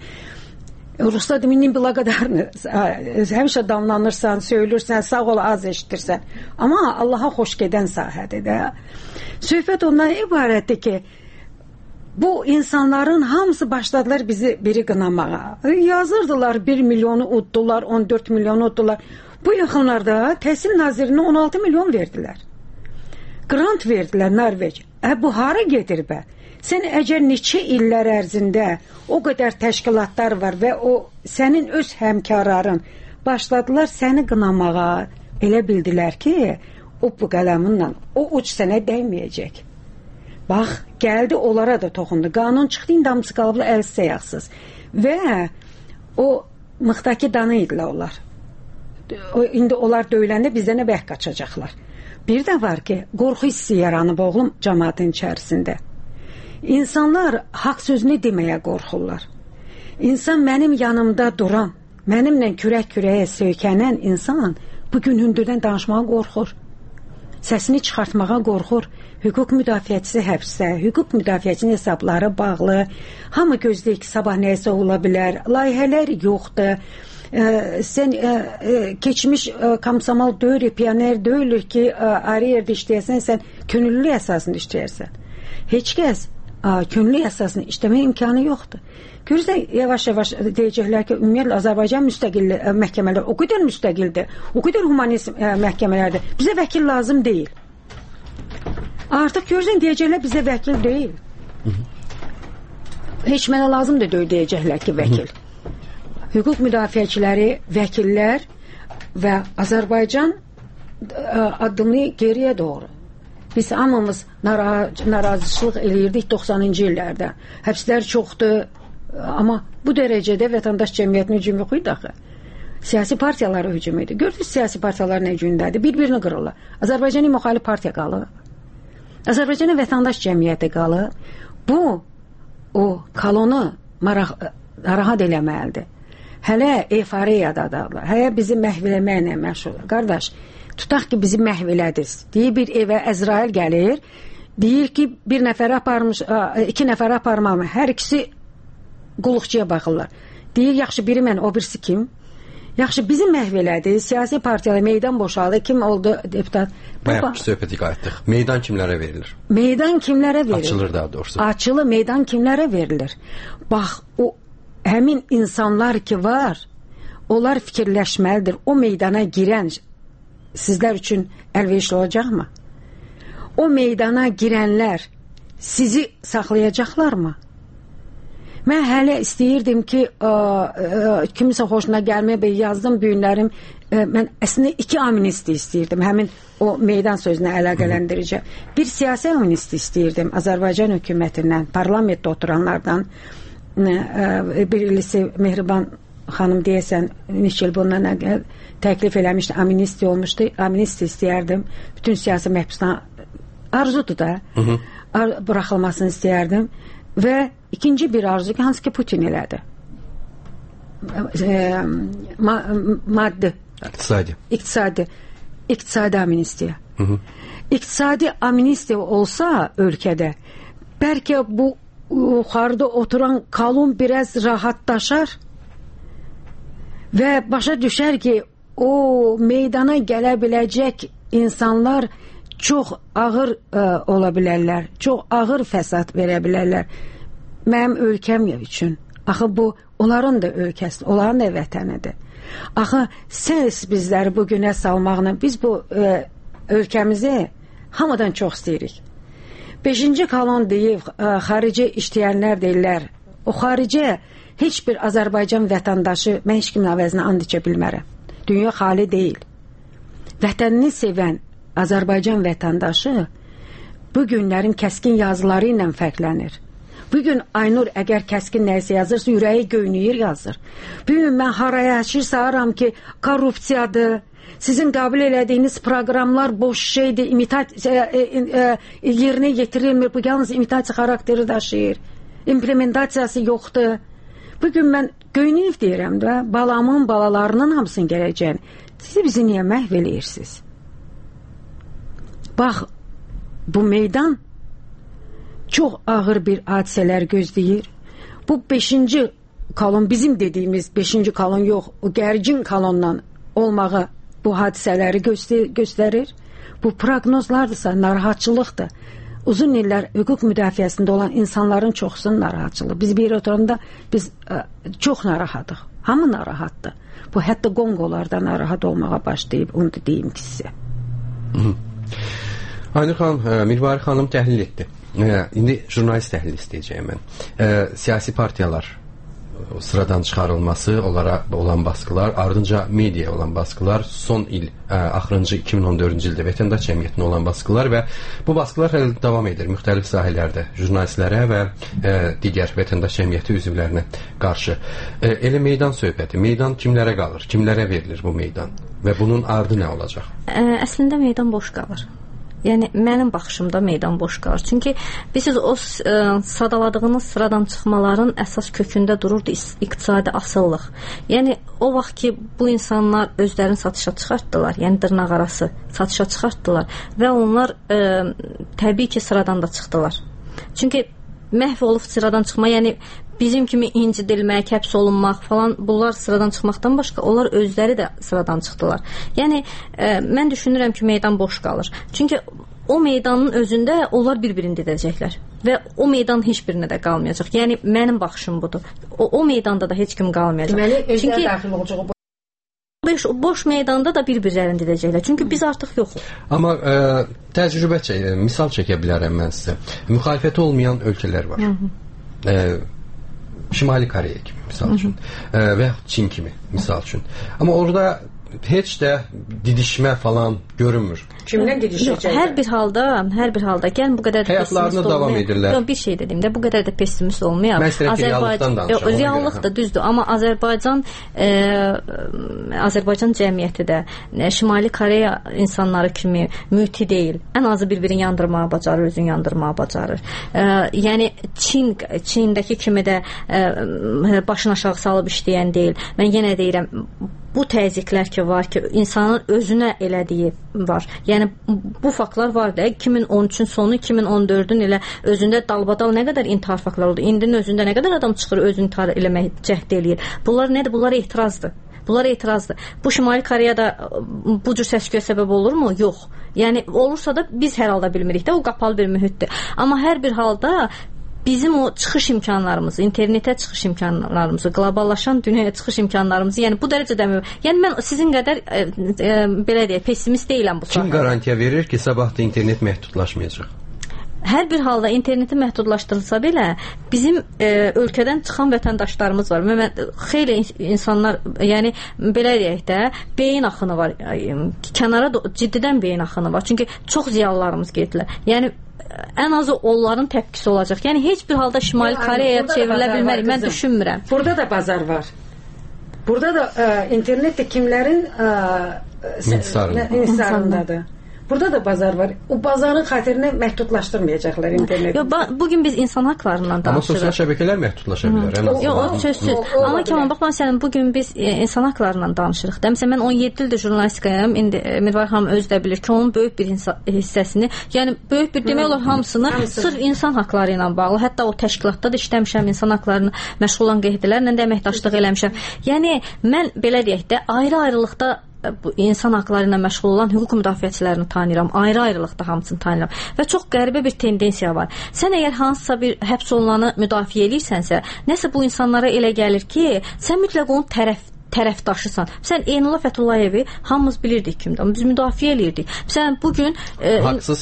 Ruslar demin bilaqadarını həmişə damlanırsan, söylürsən, sağ ol, az eşitirsən. Amma Allaha xoş gedən sahədir də. Söhbət ondan ibarətdir ki, bu insanların hamısı başladılar biri qınamağa. Yazırdılar 1 milyonu uddular, 14 milyonu uddular. Bu yaxınlarda Təhsil Nazirinə 16 milyon verdilər. Grant verdilər Norveç. Bu hara gedir bə? Sən əgər neçə illər ərzində o qədər təşkilatlar var və o sənin öz həmkarların başladılar səni qınamağa, elə bildilər ki, o bu qələminlə o uç sənə dəyməyəcək. Bax, gəldi onlara da toxundu. Qanun çıxdı, indi hamısı qalıblar əlsiz ayaqsız. Və o mıxdakı danı idilər onlar. İndi onlar döyüləndə bizdən bək qaçacaqlar. Bir də var ki, qorxu hissi yaranıb oğlum cəmaətin içərisində. İnsanlar haqq sözünü deməyə qorxurlar. İnsan mənim yanımda duran, mənimlə kürək-kürəyə söykənən insan bugün hündürdən danışmağa qorxur. Səsini çıxartmağa qorxur. Hüquq müdafiəçisi həbsdə, hüquq müdafiəçinin hesabları bağlı. Hamı gözləyir ki, sabah nəyəsə ola bilər. Layihələr yoxdur. Sən keçmiş komsomol deyil, pioner deyil ki, ayrı yerdə işləyəsən, sən könüllü əsasında işləyərsən. Heç kəs könüllü əsasında işləmə imkanı yoxdur. Görürsən, yavaş-yavaş deyəcəklər ki, ümumiyyətlə Azərbaycan müstəqil məhkəmələr o qədər müstəqildir, o qədər humanist məhkəmələrdir. Bizə vəkil lazım deyil. Artıq görürsən, deyəcəklər bizə vəkil deyil. Heç mənə lazımdır deyəcəklər ki, vəkil. Hüquq müdafiəçiləri, vəkillər və Azərbaycan addımlı geriyə doğru. Biz hamımız narazıçılıq eləyirdik 90-cı illərdə. Həbslər çoxdur, amma bu dərəcədə vətəndaş cəmiyyətinə hücum yox idi axı. Siyasi partiyalara hücum idi. Gördünüz, siyasi partiyalar nə gündədir? Bir-birini qırırlar. Azərbaycanı müxalif partiya qalır. Azərbaycanı vətəndaş cəmiyyəti qalır. Bu, o kolonu narahat eləməlidir. Hələ efariyadadır. Hələ bizi məhv eləməklə məşğul. Qardaş, tutaq ki, bizi məhv elədiniz. Deyir, bir evə Əzrail gəlir, deyir ki, bir nəfər aparmış, 2 nəfər aparmamı, hər ikisi qulluqçuya baxırlar. Deyir, yaxşı, biri mən, o birisi kim? Yaxşı, bizi məhv elədi, siyasi partiyalar meydan boşaldı, kim oldu deputat?
Bayaq ki, söhbəti qayıtdıq. Meydan kimlərə verilir?
Meydan kimlərə verilir?
Açılır daha doğrusu.
Açılı meydan kimlərə verilir? Bax, o həmin insanlar ki var, onlar fikirləşməlidir. O meydana girən sizlər üçün əlverişli olacaqmı? O meydana girənlər sizi saxlayacaqlarmı? Mən hələ istəyirdim ki, kimisə xoşuna gəlməyə yazdım bu günlərim. Mən əslində 2 amnisti istəyirdim. Həmin o meydan sözünə əlaqələndirəcək. Bir siyasi amnisti istəyirdim Azərbaycan hökumətindən, parlamentdə oturanlardan. Birisi Mehriban xanım deyəsən, neçə il bundan təklif eləmişdi, amnisti olmuşdu. Amnisti istəyərdim. Bütün siyasi məhbusdan arzudur da. Buraxılmasını istəyərdim. Və ikinci bir arzu ki, hansı ki Putin elədi. Maddi. İqtisadi amnistiya. İqtisadi amnistiya olsa ölkədə, bəlkə bu yuxarıda oturan kolon biraz rahatlaşar və başa düşər ki, o meydana gələ biləcək insanlar çox ağır ola bilərlər, çox ağır fəsad verə bilərlər. Mənim ölkəm üçün. Axı bu, onların da ölkəsi, onların da vətənidir. Axı, siz bizləri bu günə salmaqla, biz bu ölkəmizi hamıdan çox istəyirik. 5-ci kolon deyib, xarici işləyənlər deyirlər, o xaricə heç bir Azərbaycan vətəndaşı, mən heç kimin əvəzinə and içə bilmərəm. Dünya xali deyil. Vətənini sevən Azərbaycan vətəndaşı bu günlərin kəskin yazıları ilə fərqlənir. Bugün Aynur əgər kəskin nəyisə yazırsa, ürəyi göynüyür yazır. Bugün mən haraya sağıram ki, korrupsiyadır, sizin qəbul elədiyiniz proqramlar boş şeydir, yerinə yetirilmir, bu yalnız imitasiya xarakteri daşıyır, implementasiyası yoxdur. Bugün mən göynüyüb deyirəm də, balamın, balalarının hamısını gələcəyini. Siz bizi niyə məhv eləyirsiniz? Bax, bu meydan çox ağır bir hadisələr gözləyir. Bu 5-ci kolon, bizim dediyimiz 5-ci kolon yox, o gərgin kolondan olmağı bu hadisələri göstərir. Bu proqnozlardırsa, narahatçılıqdır. Uzun illər hüquq müdafiəsində olan insanların çoxsunun narahatçılığı. Biz bir oturanda biz çox narahatıq. Hamı narahatdır. Bu hətta Qonqolarda narahat olmağa başlayıb, onu da deyim ki sizə.
Aynur xanım, Mirvari xanım təhlil etdi. İndi jurnalist təhlil istəyəcəyim mən. Siyasi partiyalar sıradan çıxarılması, onlara olan baskılar, ardınca mediaya olan baskılar, son il, axırıncı 2014-cü ildə vətəndaş cəmiyyətinə olan baskılar və bu baskılar hələ davam edir müxtəlif sahələrdə jurnalistlərə və digər vətəndaş cəmiyyəti üzvlərinə qarşı. Elə meydan söhbəti, meydan kimlərə qalır, kimlərə verilir bu meydan və bunun ardı nə olacaq?
Əslində meydan boş qalır. Yəni, mənim baxışımda meydan boş qalır. Çünki bilirsiniz, o sadaladığınız sıradan çıxmaların əsas kökündə dururdu iqtisadi asıllıq. Yəni, o vaxt ki, bu insanlar özlərini satışa çıxartdılar, yəni dırnaq arası satışa çıxartdılar və onlar təbii ki, sıradan da çıxdılar. Çünki məhv olub sıradan çıxma, yəni bizim kimi incidilmək, həbs olunmaq falan, bunlar sıradan çıxmaqdan başqa, onlar özləri də sıradan çıxdılar. Yəni, mən düşünürəm ki, meydan boş qalır. Çünki o meydanın özündə onlar bir-birini didəcəklər. və o meydan heç birinə də qalmayacaq. Yəni mənim baxışım budur. O meydanda da heç kim qalmayacaq.
Deməli, özləri daxil olacaq.
Boş meydanda da bir-birlərini didəcəklər. Çünki biz artıq yoxuq.
Amma təcrübə misal çəkə bilərəm mən sizə. Müxalifəti olmayan ölkələr var. Şimali Koreya kimi misal üçün və Çin kimi misal üçün. Amma orada heç də didişmə falan görünmür.
Kimdən didişəcəklər?
Hər bir halda gəlin bu qədər
həyatlarını davam edirlər.
Yox, bir şey dediyimdə bu qədər də pessimist olmayaq. Reallıqdır, düzdür. Amma Azərbaycan cəmiyyəti də Şimali Koreya insanları kimi müti deyil. Ən azı bir-birini yandırmağı bacarır, özünü yandırmağı bacarır. Yəni Çindəki kimi də başını aşağı salıb işləyən deyil. Mən yenə deyirəm, bu təzyiqlər ki var ki, insanın özünə elədiyi var. Yəni bu faktlar var da, 2013-ün sonu, 2014-ün elə özündə dalbadal nə qədər intihar faktları oldu. İndinin özündə nə qədər adam çıxır, özünü intihar eləmək cəhd eləyir. Bunlar nədir? Bunlar etirazdır. Bu Şimali Koreyada bu cür səs-küyə səbəb olurmu? Yox. Yəni olursa da biz hər halda bilmirik də, o qapalı bir mühitdir. Amma hər bir halda bizim o çıxış imkanlarımızı, internetə çıxış imkanlarımızı, qloballaşan dünyaya çıxış imkanlarımızı, yəni bu dərəcədə yəni mən sizin qədər belə deyək, pessimist deyiləm bu sahədə.
Kim garantiya verir ki, sabah da internet məhdudlaşmayacaq?
Hər bir halda interneti məhdudlaşdırılsa belə bizim ölkədən çıxan vətəndaşlarımız var. Xeyli insanlar, yəni belə deyək də, beyin axını var. Kənara ciddidən beyin axını var. Çünki çox ziyalılarımız getdilər. Yəni ən azı onların təpkisi olacaq. Yəni heç bir halda Şimali Koreyaya çevrilə bilmərik. Mən düşünmürəm.
Burada da bazar var. Burada da internet də kimlərin insarındadır. Burada da bazar var. O bazarın xatirinə məhdudlaşdırmayacaqlar interneti.
Bugün biz insan haqlarından danışırıq.
Amma sosial şəbəkələr məhdudlaşa bilər.
Yox, o sözsüz. Amma Kamal, bax, məsələn, bugün biz insan haqlarından danışırıq. Məsələn, mən 17 ildir jurnalistikayam. İndi Mirvar xanım özü də bilir ki, onun böyük bir hissəsini, yəni böyük bir demək olar hamısını sırf insan haqları ilə bağlı, hətta o təşkilatda da işləmişəm, insan haqlarını məşğul olan qeydlərlə də əməkdaşlıq eləmişəm. Yəni mən belə deyək də, ayrı-ayrılıqda bu insan haqları ilə məşğul olan hüquq müdafiəçilərini tanıyıram, ayrı-ayrılıqda hamısını tanıyıram və çox qəribə bir tendensiya var. Sən əgər hansısa bir həbs olunanı müdafiə edirsənsə, nəsə bu insanlara elə gəlir ki, sən mütləq onun tərəfdaşısan. Sən Eynullah Fəthullayevi hamımız bilirdik kimdir, amma biz müdafiə eləyirdik. Məsələn, bugün
haqsız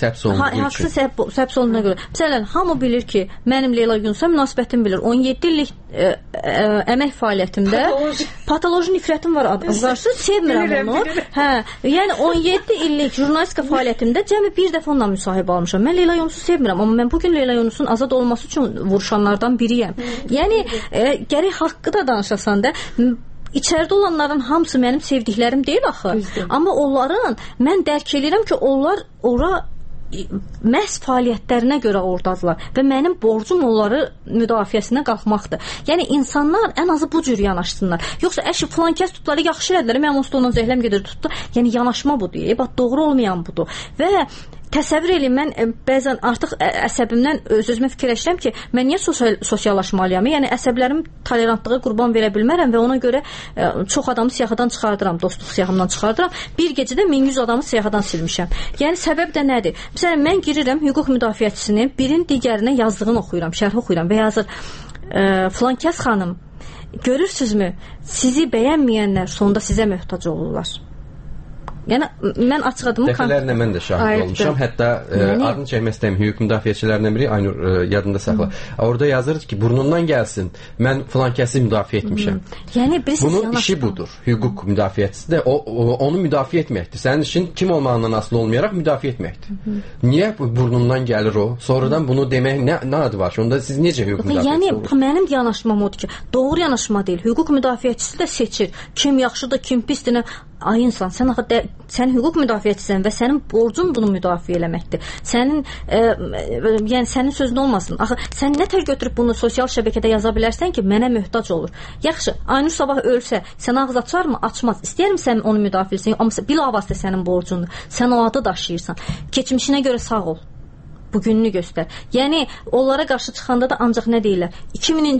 həbs olunduğuna görə. Məsələn, hamı bilir ki, mənim Leyla Yunusa münasibətim bilir. 17 illik əmək fəaliyyətimdə patoloji nifrətim var. Azarsız sevmirəm onu. Yəni 17 illik jurnalistika fəaliyyətimdə cəmi bir dəfə onunla müsahibə almışam. Mən Leyla Yunusu sevmirəm, amma mən bugün Leyla Yunusun azad olması üçün vuruşanlardan biriyəm. Yəni gərək haqqı da danışasan da. İçəridə olanların hamısı mənim sevdiklərim deyil axı. Amma onların, mən dərk edirəm ki, onlar ora məhz fəaliyyətlərinə görə oradadılar və mənim borcum onları müdafiəsinə qalxmaqdır. Yəni insanlar ən azı bu cür yanaşsınlar. Yoxsa əşi filan kəs tutdular, yaxşı elədilər, mənim onsuz da ondan zəhləm gedir tutdu. Yəni yanaşma budur. Bax, doğru olmayan budur. Və təsəvvür edin, mən bəzən artıq əsəbimdən öz-özümə fikirləşirəm ki, mən niyə sosiallaşmalıyam? Yəni əsəblərim tolerantlığa qurban verə bilmərəm və ona görə çox adamı siyahıdan çıxardıram, dostluq siyahımdan çıxardıram. Bir gecədə 1100 adamı siyahıdan silmişəm. Yəni səbəb də nədir? Məsələn, mən girirəm hüquq müdafiəçisinin birinin digərinə yazdığını oxuyuram, şərh oxuyuram və yazır, filan kəs xanım, görürsünüzmü, sizi bəyənməyənlər sonda sizə möhtac olurlar. Yəni mən açıq adımı
dəfələrlə mən də şahid olmuşam. Hətta adını çəkmək istəyirəm, hüquq müdafiəçilərindən biri Aynur yadında saxla. Orada yazır ki, burnundan gəlsin. Mən filan kəsi müdafiə etmişəm.
Yəni
bunun işi budur. Hüquq müdafiəçisi də onu müdafiə etməkdir. Sənin işin kim olmağından asılı olmayaraq müdafiə etməkdir. Niyə burnundan gəlir o? Sonradan bunu demək nə adı var? Onda siz necə hüquq müdafiəçisi olur?
Yəni mənim yanaşmam odur ki, doğru yanaşma deyil. Hüquq müdafiəçisi də seçir. Kim yaxşıdır, kim pisdir. Ay insan, sən hüquq müdafiəçisən və sənin borcun bunu müdafiə eləməkdir. Yəni sənin sözün olmasın. Axı sən nətər götürüb bunu sosial şəbəkədə yaza bilərsən ki, mənə möhtac olur. Yaxşı, Aynur sabah ölsə, sən ağız açarmı? Açmaz. İstəyirəm sən onu müdafiə etsən, amma bilavasitə sənin borcundur. Sən o adı daşıyırsan. Keçmişinə görə sağ ol. Bugününü göstər. Yəni onlara qarşı çıxanda da ancaq nə deyirlər?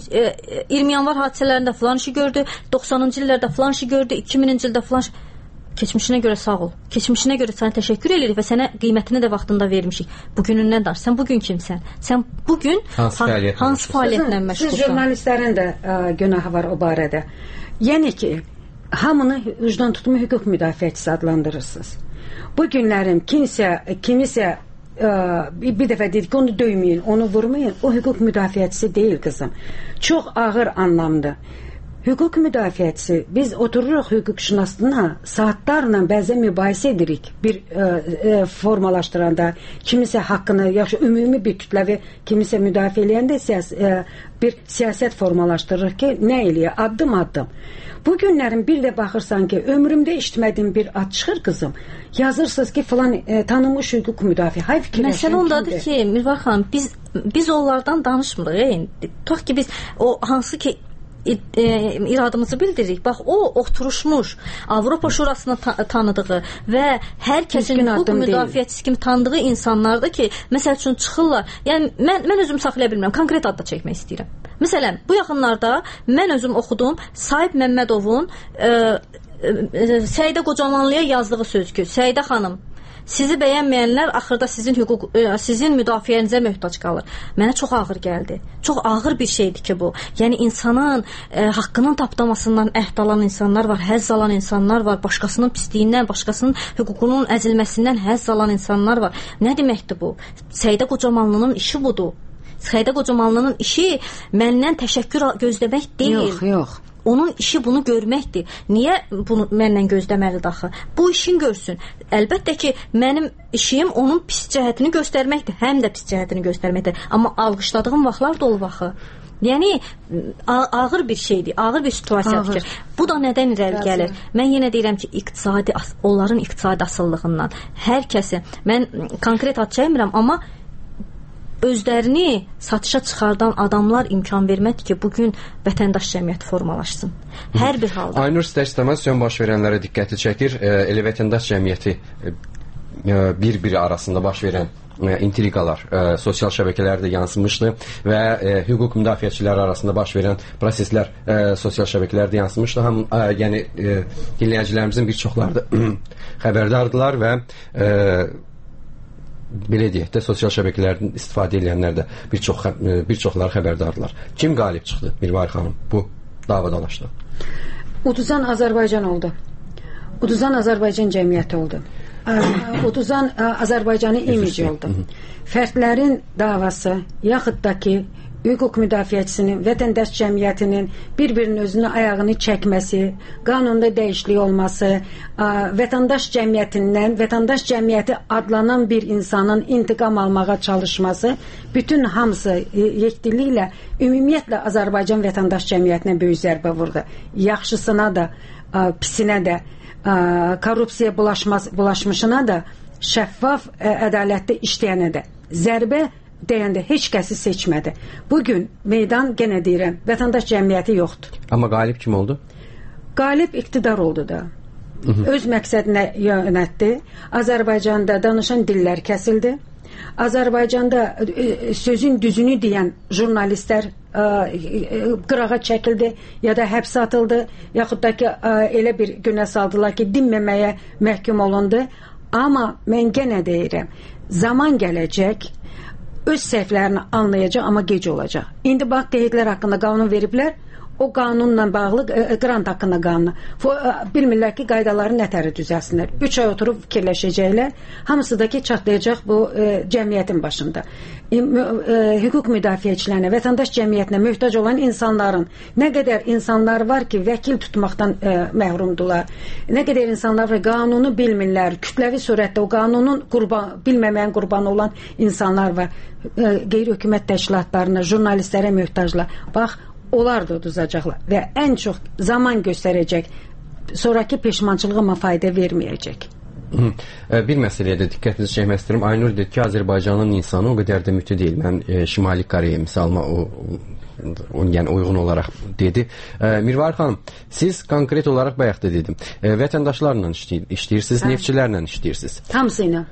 20 yanvar hadisələrində filan işi gördü, 90-cı illərdə filan işi gördü, 2000-ci ildə filan işi. keçmişinə görə sağ ol. Keçmişinə görə sənə təşəkkür edirik və sənə qiymətini də vaxtında vermişik. Bugünündən danış. Sən bugün kimsən? Sən bugün hansı fəaliyyətlə məşğulsan?
Siz jurnalistlərin də günahı var o barədə. Yəni ki, hamını ucdan tutma hüquq müdafiəçisi adlandırırsınız. Bu günlərim kimisə bir dəfə dedik ki, onu döyməyin, onu vurmayın. O hüquq müdafiəçisi deyil qızım. Çox ağır anlamda. Hüquq müdafiəçisi, biz otururuq hüquqşünasına saatlarla bəzən mübahisə edirik bir formalaşdıranda, kimisə haqqını, yaxşı ümumi bir kütləvi kimisə müdafiə eləyəndə bir siyasət formalaşdırırıq ki, nə eləyək, addım. Bu günlərin bir də baxırsan ki, ömrümdə işitmədiyim bir ad çıxır qızım. Yazırsınız ki, falan tanınmış hüquq müdafiə. Hay fikirləşin.
Məsələ ondadır ki, Mirvar xanım, biz onlardan danışmırıq. Tutaq ki, biz o hansı ki iradımızı bildiririk. Bax, o oturuşmuş Avropa Şurasını tanıdığı və hər kəsin hüquq müdafiəçisi kimi tanıdığı insanlardır ki, məsəl üçün çıxırlar. Yəni, mən özüm saxlaya bilmirəm. Konkret adda çəkmək istəyirəm. Məsələn, bu yaxınlarda mən özüm oxudum Sahib Məmmədovun Səidə Qocamanlıya yazdığı sözgü. Səidə xanım, sizi bəyənməyənlər axırda sizin müdafiənizə möhtac qalır. Mənə çox ağır gəldi. Çox ağır bir şeydir ki bu. Yəni insanın haqqının tapdamasından əhd alan insanlar var, həzz alan insanlar var, başqasının pisliyindən, başqasının hüququnun əzilməsindən həzz alan insanlar var. Nə deməkdir bu? Səidə Qocamanlının işi budur. Səidə Qocamanlının işi məndən təşəkkür gözləmək deyil.
Yox.
Onun işi bunu görməkdir. Niyə bunu məndən gözləməlidir axı? Bu işin görsün. Əlbəttə ki, mənim işim onun pis cəhətini göstərməkdir. Həm də pis cəhətini göstərməkdir. Amma alqışladığım vaxtlar da olub axı. Yəni, ağır bir şeydir, ağır bir situasiyadır ki, bu da nədən irəli gəlir? Mən yenə deyirəm ki, onların iqtisadi asıllığından hər kəsi, mən konkret ad çəkmirəm, amma özlərini satışa çıxardan adamlar imkan vermədi ki, bugün vətəndaş cəmiyyəti formalaşsın. Hər bir halda.
Aynur istər-istəməz son baş verənlərə diqqəti çəkir. Elə vətəndaş cəmiyyəti bir-biri arasında baş verən intriqalar sosial şəbəkələrdə yansımışdı və hüquq müdafiəçiləri arasında baş verən proseslər sosial şəbəkələrdə yansımışdı. Yəni, dinləyicilərimizin bir çoxları da xəbərdardılar və belə deyək də, sosial şəbəkələrdən istifadə edənlər də bir çoxları xəbərdardılar. Kim qalib çıxdı, Mirvar xanım, bu davadalaşdı?
Uduzan Azərbaycan oldu. Uduzan Azərbaycan cəmiyyəti oldu. Uduzan Azərbaycanın imici oldu. Fərdlərin davası, yaxud da ki, hüquq müdafiəçisinin, vətəndaş cəmiyyətinin bir-birinin özünün ayağını çəkməsi, qanunda dəyişiklik olması, vətəndaş cəmiyyətindən, vətəndaş cəmiyyəti adlanan bir insanın intiqam almağa çalışması, bütün hamısı yekdilliklə, ümumiyyətlə Azərbaycan vətəndaş cəmiyyətinə böyük zərbə vurdu. Yaxşısına da, pisinə də, korrupsiya bulaşmışına da, şəffaf, ədalətli işləyənə də. Zərbə deyəndə heç kəsi seçmədi. Bugün meydan, genə deyirəm, vətəndaş cəmiyyəti yoxdur.
Amma qalib kim oldu?
Qalib iqtidar oldu da. Öz məqsədinə yönətdi. Azərbaycanda danışan dillər kəsildi. Azərbaycanda sözün düzünü deyən jurnalistlər qırağa çəkildi ya da həbsə atıldı, yaxud da ki, elə bir günə saldılar ki, dinməməyə məhkum olundu. Amma mən genə deyirəm, zaman gələcək, öz səhvlərini anlayacaq, amma gec olacaq. İndi bax, qeydlər haqqında qanun veriblər, o qanunla bağlı qrant haqqında qanunu. Bilmirlər ki, qaydaları nətəri düzəlsinlər. 3 ay oturub fikirləşəcəklər. Hamısı da ki, çatlayacaq bu cəmiyyətin başında. Hüquq müdafiəçilərinə, vətəndaş cəmiyyətinə möhtac olan insanların nə qədər insanlar var ki, vəkil tutmaqdan məhrumdular. Nə qədər insanlar var, qanunu bilmirlər, kütləvi surətdə o qanunun bilməməyin qurbanı olan insanlar var. Qeyri-hökumət təşkilatlarına, jurnalistlərə möhtaclar. Bax, onlar da uduzacaqlar və ən çox zaman göstərəcək, sonraki peşmançılığıma fayda verməyəcək.
Bir məsələyə də diqqətinizi çəkmək istəyirəm. Aynur dedi ki, Azərbaycanın insanı o qədər də mütü deyil. Mən Şimali Koreya misalıma yəni uyğun olaraq dedi. Mirvar xanım, siz konkret olaraq bayaq da dedim, vətəndaşlarla işləyirsiniz, neftçilərlə işləyirsiniz.
Hamısı ilə.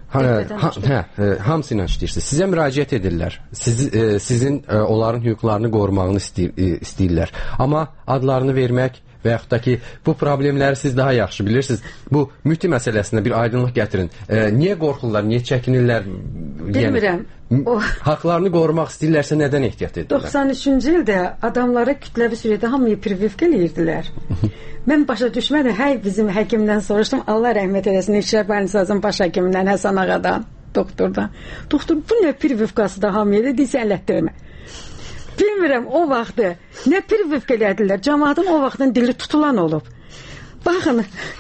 Hamısı ilə işləyirsiniz. Sizə müraciət edirlər. Sizin onların hüquqlarını qorumağını istəyirlər. Amma adlarını vermək və yaxud da ki, bu problemləri siz daha yaxşı bilirsiniz. Bu müti məsələsində bir aydınlıq gətirin. Niyə qorxurlar, niyə çəkinirlər?
Bilmirəm.
Haqlarını qorumaq istəyirlərsə nədən ehtiyat edirlər?
93-cü ildə adamları kütləvi surətdə hamıya privivk eləyirdilər. Mən başa düşmədim. Bizim həkimdən soruşdum. Allah rəhmət eləsin. İşlər Bənisazın baş həkimindən, Həsən ağadan, doktordan. Doktor, bu nə privivkası da hamıya dedi, ələtdirmə. Bilmirəm, o vaxtı nə privivk elədilər. Cəmaatın o vaxtın dili tutulan olub. Baxın,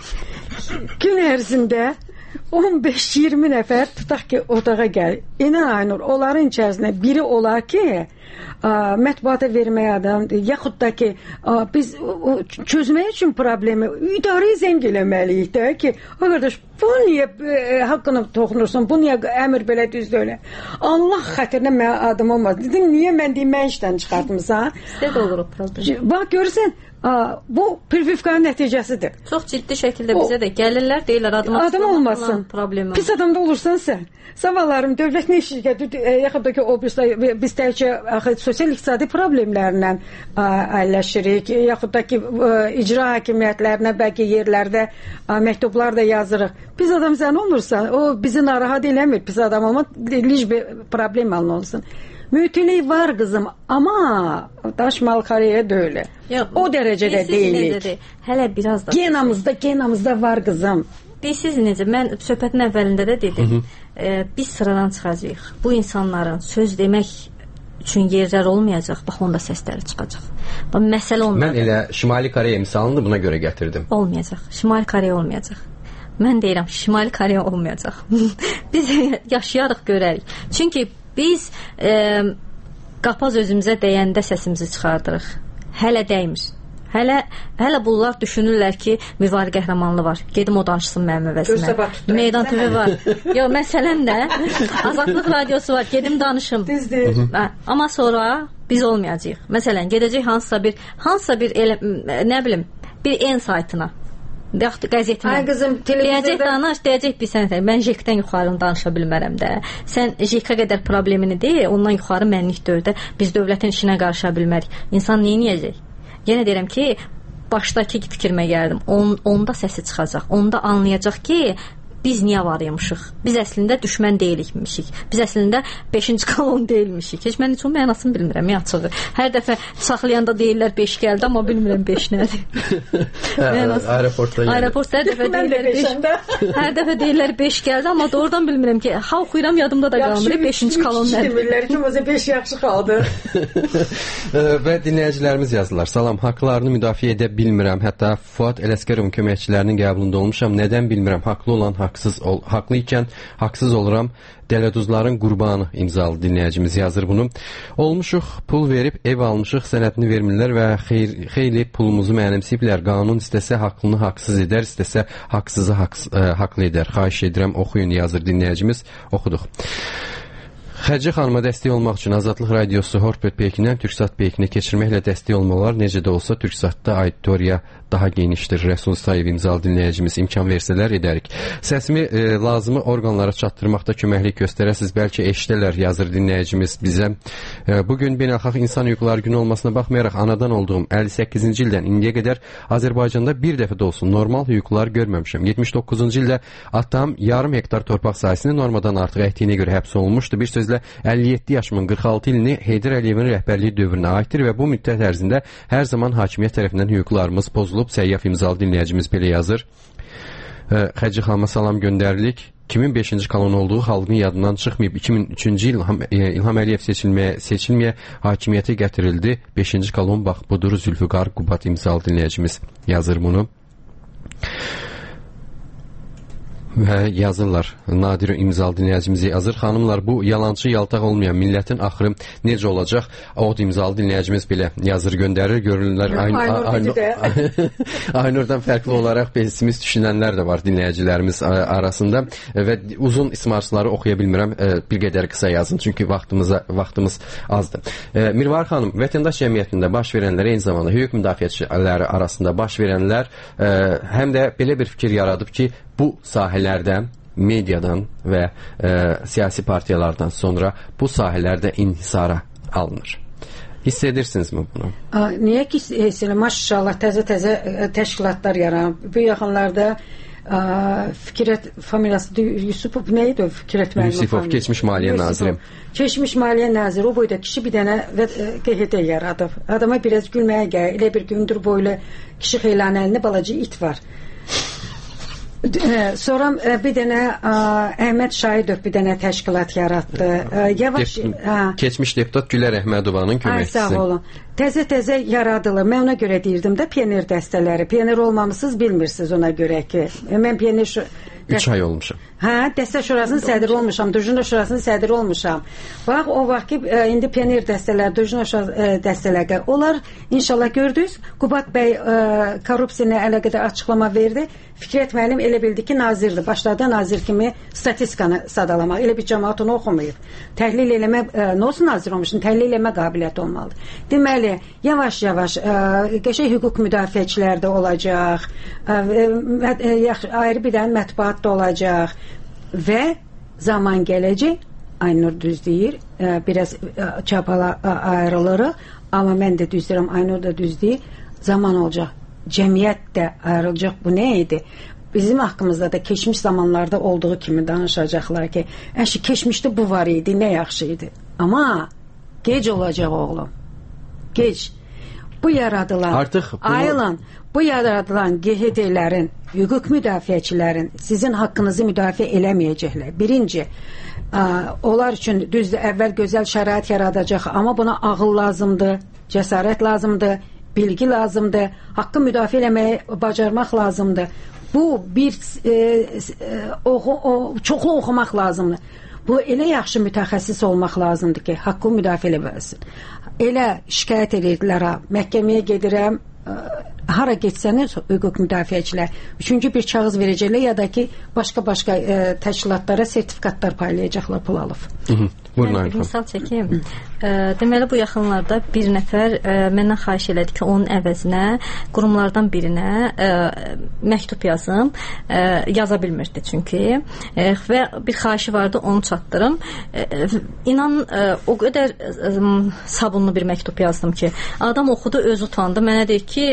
gün ərzində 15-20 nəfər tutaq ki, otağa gəlir. İnan Aynur, onların içərisində biri olar ki, mətbuata verməyə adam, yaxud da ki, biz çözmək üçün problemi idarəyə zəng eləməliyik də ki, qardaş, bu niyə haqqını toxunursun, bu niyə əmr belə düzdür elə? Allah xatirinə mən adım olmaz. Dedim, niyə mən deyim, mən işdən çıxartmısan?
Sizdə də olur o problem.
Bax, görürsən, bu privivkanın nəticəsidir.
Çox ciddi şəkildə bizə də gəlirlər, deyirlər
adam olmasın. Pis adamda olursan sən. Zavallarım, dövlət nə şirkəti, yaxud da ki, o biz təkcə sosial-iqtisadi problemlərlə əlləşirik, yaxud da ki, icra hakimiyyətlərinə bəlkə yerlərdə məktublar da yazırıq. Pis adam sən olursan, o bizi narahat eləmir, pis adam olma, bir problem alın olsun. Mütülük var qızım, amma daşmal kareye də öyle. O dərəcədə deyilik.
Hələ biraz da.
Genamızda var qızım.
Siz necə, mən söhbətin əvvəlində də dedim, biz sıradan çıxacağıq. Bu insanların söz demək üçün yerlər olmayacaq, bax onda səsləri çıxacaq. Bax, məsələ olmayacaq.
Mən elə Şimali Koreya misalını buna görə gətirdim.
Olmayacaq, Şimali Koreya olmayacaq. Mən deyirəm, Şimali Koreya olmayacaq. Biz yaşayarıq, görərik. Çünki biz qapaz özümüzə dəyəndə səsimizi çıxardırıq. Hələ dəymir. Hələ bunlar düşünürlər ki, müvari qəhrəmanlı var. Gedim o danışsın mənim əvəzinə. Meydan TV var. Yox, məsələn də Azadlıq radiosu var. Gedim danışım.
Düzdür.
Amma sonra biz olmayacağıq. Məsələn, gedəcək hansısa bir nə bilim, bir en saytına. Qəzetinə.
Ay qızım,
deyəcək bir sənə, mən JEK-dən yuxarını danışa bilmərəm də. Sən JEK-ə qədər problemini deyil, ondan yuxarı mənlik dördə biz dövlətin işinə qarışa bilmərik. İnsan neyniyəcək? Yenə deyirəm ki, başdakı fikirmə gəldim. Onda səsi çıxacaq. Onda anlayacaq ki, biz niyə varıymışıq? Biz əslində düşmən deyilikmişik. Biz əslində 5-ci kolon deyilmişik. Heç mən heç o mənasını bilmirəm, açığı. Hər dəfə saxlayanda deyirlər 5 gəldi, amma bilmirəm 5 nədir.
Aeroportda
hər dəfə deyirlər 5. Hər dəfə deyirlər 5 gəldi, amma doğrudan bilmirəm ki, ha oxuyuram, yadımda da qalmır 5-ci kolon nədir.
Demirlər ki, o 5 yaxşı qaldı.
Və dinləyicilərimiz yazdılar. Salam, haqlarını müdafiə edə bilmirəm. Hətta Fuad Ələsgərovun köməkçilərinin qəbulunda olmuşam. Nədən bilmirəm? Haqlı olan haqlı ikən haqsız oluram. Dələduzların qurbanı imzalı dinləyicimiz yazır bunu. Olmuşuq, pul verib ev almışıq, sənədini vermirlər və xeyli pulumuzu mənimsiblər. Qanun istəsə haqlını haqsız edər, istəsə haqsızı haqlı edər. Xahiş edirəm, oxuyun, yazır dinləyicimiz. Oxuduq. Xərci xanıma dəstək olmaq üçün Azadlıq Radiosu Horpet Peykindən Türksat Peykinə keçirməklə dəstək olmalar necə də olsa Türksatda auditoriya daha genişdir. Rəsul Sayev imzalı dinləyicimiz imkan versələr edərik. Səsimi lazımı orqanlara çatdırmaqda köməklik göstərəsiz, bəlkə eşidələr, yazır dinləyicimiz bizə. Bugün Beynəlxalq İnsan Hüquqları Günü olmasına baxmayaraq anadan olduğum 58-ci ildən indiyə qədər Azərbaycanda bir dəfə də olsun normal hüquqlar görməmişəm. 79-cu ildə atam yarım hektar torpaq sahəsini normadan artıq əkdiyinə görə həbs olunmuşdu. Bir sözlə 57 yaşımın 46 ilini Heydər Əliyevin rəhbərliyi dövrünə aiddir və bu müddət ərzində hər zaman hakimiyyət tərəfindən hüquqlarımız pozulub. Səyyaf imzalı dinləyicimiz belə yazır. Xərci xanıma salam göndərilik. Kimin 5-ci kolon olduğu xalqın yadından çıxmayıb. 2003-cü il İlham Əliyev seçilməyə hakimiyyətə gətirildi. 5-ci kolon bax budur. Zülfüqar Qubat imzalı dinləyicimiz yazır bunu. Və yazırlar, Nadir imzalı dinləyicimizi yazır. Xanımlar, bu yalancı, yaltaq olmayan millətin axırı necə olacaq? Od imzalı dinləyicimiz belə yazır, göndərir. Görürlər, Aynurdan fərqli olaraq pessimist düşünənlər də var dinləyicilərimiz arasında və uzun ismarçıları oxuya bilmirəm, bir qədər qısa yazın, çünki vaxtımız azdır. Mirvar xanım, vətəndaş cəmiyyətində baş verənlər, eyni zamanda hüquq müdafiəçiləri arasında baş verənlər həm də belə bir fikir yaradıb ki, bu sahələrdən, mediadan və siyasi partiyalardan sonra bu sahələrdə inhisara alınır. Hiss edirsinizmi bunu?
Niyə ki, maşallah təzə təşkilatlar yaranıb. Bu yaxınlarda Fikrət familiyası Yusupov nə idi o Fikrət müəllim?
Yusupov, keçmiş maliyyə naziri.
Keçmiş maliyyə naziri o boyda kişi bir dənə QHT yaradıb. Adama biraz gülməyə gəlir. Elə bir gündür boylu kişi xeylanın əlində balaca it var. Sonra bir dənə Əhməd Şahidov bir dənə təşkilat yaratdı. Yavaş
keçmiş deputat Gülər Əhmədovanın köməkçisi.
Sağ olun. Təzə yaradılır. Mən ona görə deyirdim də pioner dəstələri. Pioner olmamısınız, bilmirsiniz ona görə ki. Mən pioner
3 ay olmuşam.
Dəstə şurasının sədri olmuşam, Dujna şurasının sədri olmuşam. Bax, o vaxt ki, indi pioner dəstələr, Dujna dəstələr, onlar inşallah gördünüz, Qubat bəy korrupsiya ilə əlaqədar açıqlama verdi. Fikrət müəllim elə bildi ki, nazirdir. Başladı nazir kimi statistikanı sadalamaq. Elə bir cəmaat onu oxumayıb. Təhlil eləmə, nə olsun nazir olmuşsun, təhlil eləmə qabiliyyəti olmalıdır. Deməli, yavaş-yavaş qəşəng hüquq müdafiəçilər də olacaq, ayrı bir dənə mətbuat da olacaq və zaman gələcək, Aynur düz deyir, biraz çapala ayrılırıq, amma mən də düz deyirəm, Aynur da düz deyir, zaman olacaq. Cəmiyyət də ayrılacaq. Bu nə idi? Bizim haqqımızda da keçmiş zamanlarda olduğu kimi danışacaqlar ki, keçmişdə bu var idi, nə yaxşı idi. Amma gec olacaq oğlum. Gec. Bu yaradılan, ayılan, bu yaradılan GHD-lərin, hüquq müdafiəçilərin sizin haqqınızı müdafiə eləməyəcəklər. Birinci, onlar üçün düzdür, əvvəl gözəl şərait yaradacaq, amma buna ağıl lazımdır, cəsarət lazımdır, bilgi lazımdır, haqqı müdafiə eləməyi bacarmaq lazımdır. Bu bir çoxlu oxumaq lazımdır. Bu elə yaxşı mütəxəssis olmaq lazımdır ki, haqqı müdafiə eləməsin. Elə şikayət edirdilər, məhkəməyə gedirəm, hara getsəniz hüquq müdafiəçilər üçüncü bir kağız verəcəklər ya da ki, başqa təşkilatlara sertifikatlar paylayacaqlar pul alıb.
Mən bir misal çəkeyim. Deməli, bu yaxınlarda bir nəfər məndən xahiş elədi ki, onun əvəzinə qurumlardan birinə məktub yazım. Yaza bilmirdi çünki. Və bir xahişi vardı, onu çatdırım. İnan, o qədər sabunlu bir məktub yazdım ki, adam oxudu, öz utandı. Mənə deyir ki,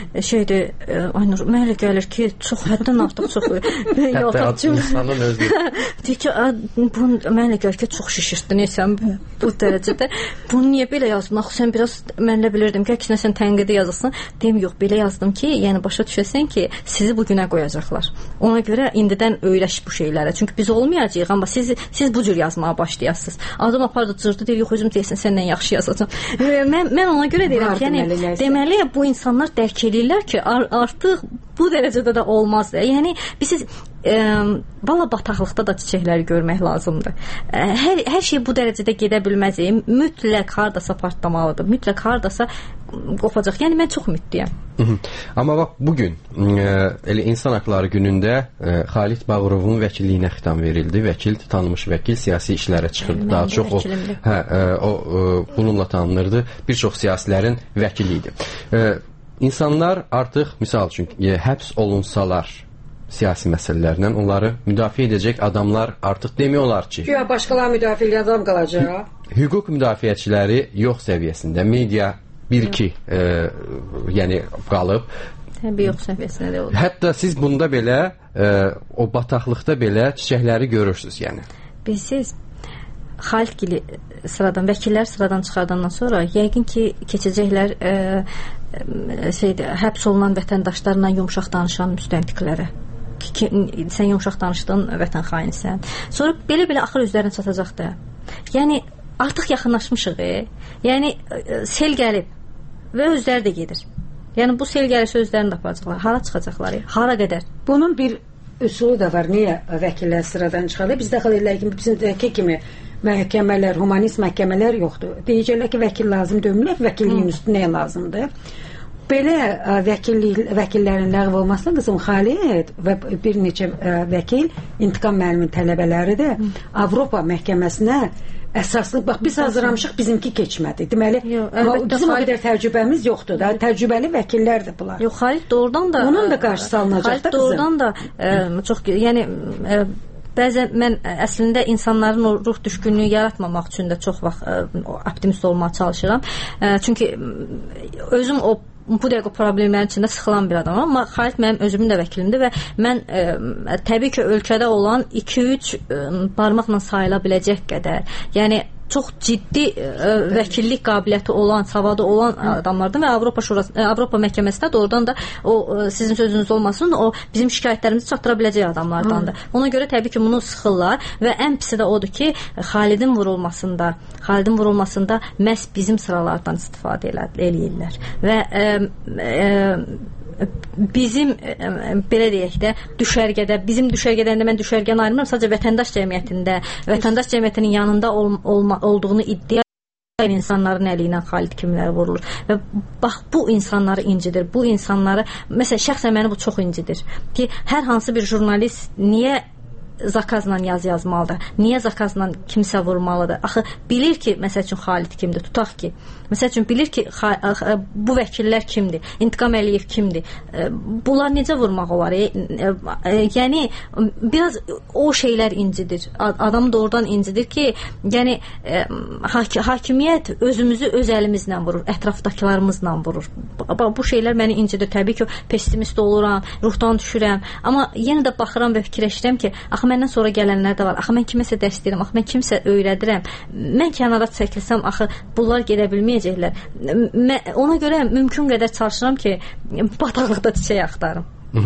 Aynur, mənə elə gəlir ki, çox həddən artıq çox.
Hətta insanın özü.
Deyir ki, mənə elə gəlir ki, çox şişirtdi. Neysən bu dərəcədə. Bunu niyə belə yazdım? Axı sən biraz mənlə bilirdim ki, əksinə sən tənqidi yazırsan. Deyim, yox, belə yazdım ki, yəni başa düşəsən ki, sizi bu günə qoyacaqlar. Ona görə indidən öyrəş bu şeylərə. Çünki biz olmayacağıq, amma siz bu cür yazmağa başlayasınız. Adam apardı, cırdı, deyir, yox, özüm deyilsən, səndən yaxşı yazacağım. Mən ona görə deyirəm ki, yəni, deməli, bu insanlar dərk edirlər ki, artıq bu dərəcədə də olmaz da. Yəni, biz valla bataqlıqda da çiçəkləri görmək lazımdır. Hər şey bu dərəcədə gedə bilməz. Mütləq hardasa partlamalıdır. Mütləq hardasa qopacaq. Yəni, mən çox ümidliyəm.
Amma bax, bugün elə İnsan Haqları günündə Xalid Bağırovun vəkilliyinə xitam verildi. Vəkil, tanınmış vəkil siyasi işlərə çıxırdı. Daha çox o bununla tanınırdı. Bir çox siyasilərin vəkili idi. İnsanlar artıq, misal üçün, həbs olunsalar siyasi məsələlərlə onları müdafiə edəcək adamlar artıq demiyorlar ki,
başqaları müdafiə edən adam qalacaq.
Hüquq müdafiəçiləri yox səviyyəsində, media 1-2 yəni qalıb.
Təbii yox səviyyəsində də olur.
Hətta siz bunda belə, o bataqlıqda belə çiçəkləri görürsünüz, yəni.
Siz Xalidgili sıradan, vəkillər sıradan çıxardandan sonra yəqin ki, keçəcəklər həbs olunan vətəndaşlarla yumşaq danışan müstəntiqlərə. Sən yumşaq danışdın, vətən xainisən. Sonra belə-belə axır özlərinə çatacaq da. Yəni, artıq yaxınlaşmışıq. Yəni, sel gəlib və özləri də gedir. Yəni, bu sel gəlirsə özlərini də aparacaqlar. Hara çıxacaqlar? Hara qədər?
Bunun bir üsulu da var. Niyə vəkillər sıradan çıxardır? Bizdə xalqlar kimi məhkəmələr, humanist məhkəmələr yoxdur. Deyəcəklər ki, vəkil lazım dömülək, vəkilliyin üstü nəyə lazımdır? Belə vəkillərin ləğv olmasına qızım Xalid və bir neçə vəkil, İntiqam müəllimin tələbələri də Avropa məhkəməsinə əsaslı, bax biz hazırlamışıq, bizimki keçmədi. Deməli, bizim o qədər təcrübəmiz yoxdur da, təcrübəli vəkillərdir bunlar.
Yox, Xalid doğrudan da
onun da qarşısı alınacaq da
qızım. Doğrudan da çox, yəni bəzən mən əslində insanların o ruh düşkünlüyü yaratmamaq üçün də çox vaxt optimist olmağa çalışıram. Çünki özüm bu dəqiqə problemlərin içində sıxılan bir adamam, amma Xalit mənim özümün də vəkilimdir və mən təbii ki, ölkədə olan 2-3 barmaqla sayıla biləcək qədər, yəni çox ciddi vəkillik qabiliyyəti olan, savadı olan adamlardır və Avropa məhkəməsində doğrudan da o sizin sözünüz olmasın, o bizim şikayətlərimizi çatdıra biləcək adamlardandır. Ona görə təbii ki, bunu sıxırlar və ən pisi də odur ki, Xalidin vurulmasında məhz bizim sıralardan istifadə eləyirlər və bizim belə deyək də bizim düşərgədə mən düşərgəni ayırmıram, sadəcə vətəndaş cəmiyyətinin yanında olduğunu iddia edən insanların əli ilə Xalid kimlər vurulur və bax bu insanları incidir. Bu insanları məsələn şəxsən məni bu çox incidir ki, hər hansı bir jurnalist niyə zakazla yazmalıdır? Niyə zakazla kimsə vurmalıdır? Axı bilir ki, məsəl üçün Xalid kimdir? Tutaq ki, məsəl üçün bilir ki, bu vəkillər kimdir? İntiqam Əliyev kimdir? Bunlar necə vurmaq olar? Yəni biraz o şeylər incidir. Adamı doğrudan incidir ki, yəni hakimiyyət özümüzü öz əlimizlə vurur, ətrafdakılarımızla vurur. Bu şeylər məni incidir. Təbii ki, pessimist oluram, ruhdan düşürəm, amma yenə də baxıram və fikirləşirəm ki, axı məndən sonra gələnlər də var. Axı mən kiməsə dərs deyirəm, axı mən kimsə öyrədirəm. Mən kənara çəkilsəm, axı bunlar gedə bilməyəcəklər. Ona görə mümkün qədər çalışıram ki, bataqlıqda çiçək axtarım.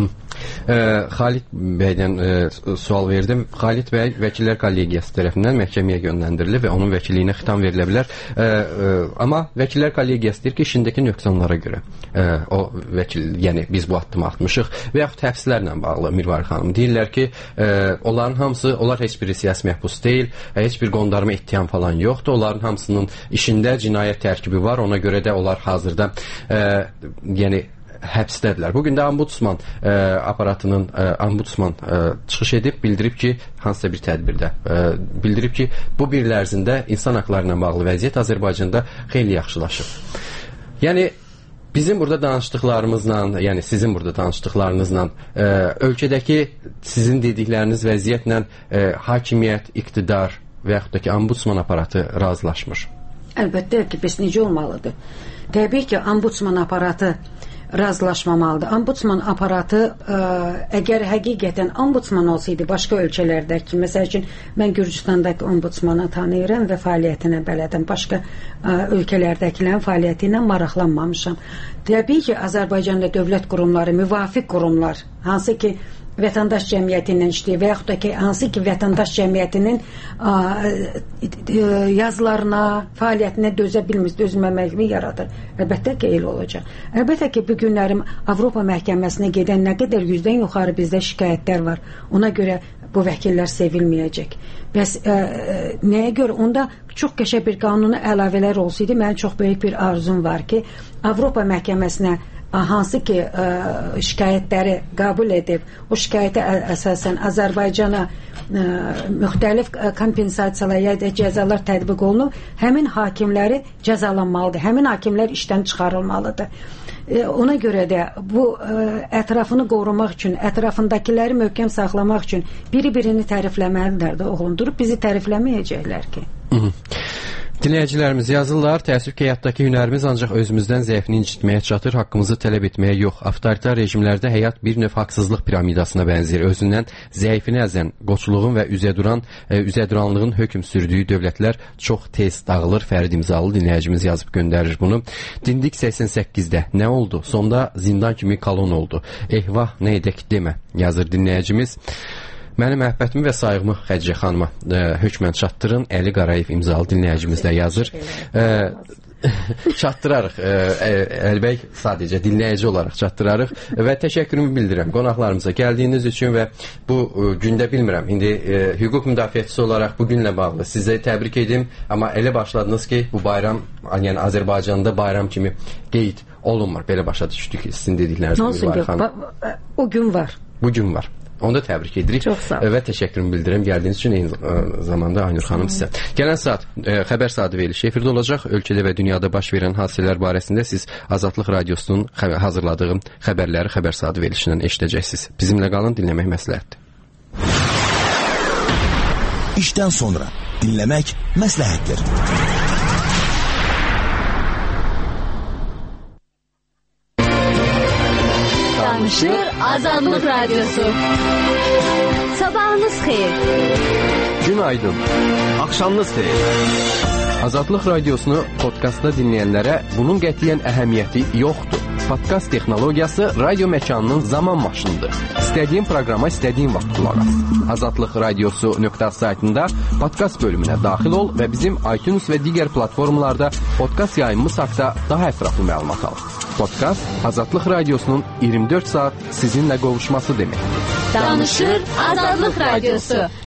Xalid bəydən sual verdim. Xalid bəy Vəkillər Kollegiyası tərəfindən məhkəməyə göndərilir və onun vəkilliyinə xitam verilə bilər. Amma Vəkillər Kollegiyası deyir ki, işindəki nöqsanlara görə o vəkil, yəni biz bu addımı atmışıq və yaxud həbslərlə bağlı Mirvari xanım deyirlər ki, onların hamısı, onlar heç biri siyasi məhbus deyil, heç bir qondarma ittiham falan yoxdur. Onların hamısının işində cinayət tərkibi var. Ona görə də onlar hazırda yəni həbsdədirlər. Bugün də ombudsman ombudsman çıxış edib, bildirib ki, hansısa bir tədbirdə bildirib ki, bu bir il ərzində insan haqları ilə bağlı vəziyyət Azərbaycanda xeyli yaxşılaşıb. Yəni bizim burada danışdıqlarımızla, yəni sizin burada danışdıqlarınızla ölkədəki sizin dedikləriniz vəziyyətlə hakimiyyət, iqtidar və yaxud da ki, ombudsman aparatı razılaşmır.
Əlbəttə ki, bəs necə olmalıdır? Təbii ki, ombudsman aparatı razılaşmamalıdır. Ombudsman aparatı əgər həqiqətən ombudsman olsaydı başqa ölkələrdəki, məsəl üçün mən Gürcüstandakı ombudsmanı tanıyıram və fəaliyyətinə bələdəm. Başqa ölkələrdəkilərin fəaliyyəti ilə maraqlanmamışam. Təbii ki, Azərbaycanda dövlət qurumları, müvafiq qurumlar, hansı ki vətəndaş cəmiyyətindən işləyir və yaxud da ki, hansı ki vətəndaş cəmiyyətinin yazılarına, fəaliyyətinə dözə bilmir, dözməməkliyi yaradır. Əlbəttə ki, elə olacaq. Əlbəttə ki, bu günlərim Avropa məhkəməsinə gedən nə qədər 100-dən yuxarı bizdə şikayətlər var. Ona görə bu vəkillər sevilməyəcək. Bəs nəyə görə? Onda çox qəşəng bir qanuna əlavələr olsaydı, mənim çox böyük bir arzum var ki, Avropa məhkəməsinə hansı ki şikayətləri qəbul edib, o şikayətə əsasən Azərbaycana müxtəlif kompensasiyalar ya da cəzalar tətbiq olunub, həmin hakimləri cəzalanmalıdır, həmin hakimlər işdən çıxarılmalıdır. Ona görə də bu ətrafını qorumaq üçün, ətrafındakiləri möhkəm saxlamaq üçün biri-birini tərifləməlidirlər də, oğlum, durub bizi tərifləməyəcəklər ki.
Dinləyicilərimiz yazırlar, təəssüf ki, həyatdakı hünərimiz ancaq özümüzdən zəifini incitməyə çatır, haqqımızı tələb etməyə yox. Avtoritar rejimlərdə həyat bir növ haqsızlıq piramidasına bənzir. Özündən zəifini əzən, qoçuluğun və üzəduranlığın hökm sürdüyü dövlətlər çox tez dağılır. Fərid imzalı dinləyicimiz yazıb göndərir bunu. Dindik 88-də nə oldu? Sonda zindan kimi kolon oldu. Ehvah, nə edək demə, yazır dinləyicimiz. Mənim məhəbbətimi və sayğımı Xədicə xanıma hökmən çatdırın. Əli Qarayev imzalı dinləyicimiz də yazır. Çatdırarıq. Əlbəy sadəcə dinləyici olaraq çatdırarıq və təşəkkürümü bildirirəm qonaqlarımıza gəldiyiniz üçün və bu gündə bilmirəm. İndi hüquq müdafiəçisi olaraq bu günlə bağlı sizə təbrik edim, amma elə başladınız ki, bu bayram, yəni Azərbaycanda bayram kimi qeyd olunmur. Belə başa düşdük sizin dedikləriniz.
O gün var.
Bu gün var. Onu da təbrik edirik və təşəkkürümü bildirirəm gəldiyiniz üçün, eyni zamanda Aynur xanım sizə. Gələn saat xəbər saatı verilişi efirdə olacaq. Ölkədə və dünyada baş verən hadisələr barəsində siz Azadlıq Radiosunun hazırladığı xəbərləri xəbər saatı verilişindən eşidəcəksiniz. Bizimlə qalın, dinləmək məsləhətdir.
İşdən sonra dinləmək məsləhətdir.
Danışır Azadlıq Radyosu. Sabahınız xeyir.
Günaydın.
Axşamınız xeyir.
Azadlıq Radiosunu podkastda dinləyənlərə bunun qətiyyən əhəmiyyəti yoxdur. Podkast texnologiyası radio məkanının zaman maşınıdır. İstədiyin proqrama istədiyin vaxt qulaq as. Azadlıq Radiosu.az saytında podkast bölümünə daxil ol və bizim iTunes və digər platformalarda podkast yayımımız haqqında daha ətraflı məlumat al. Podkast Azadlıq Radiosunun 24 saat sizinlə qovuşması deməkdir.
Danışır Azadlıq Radiosu.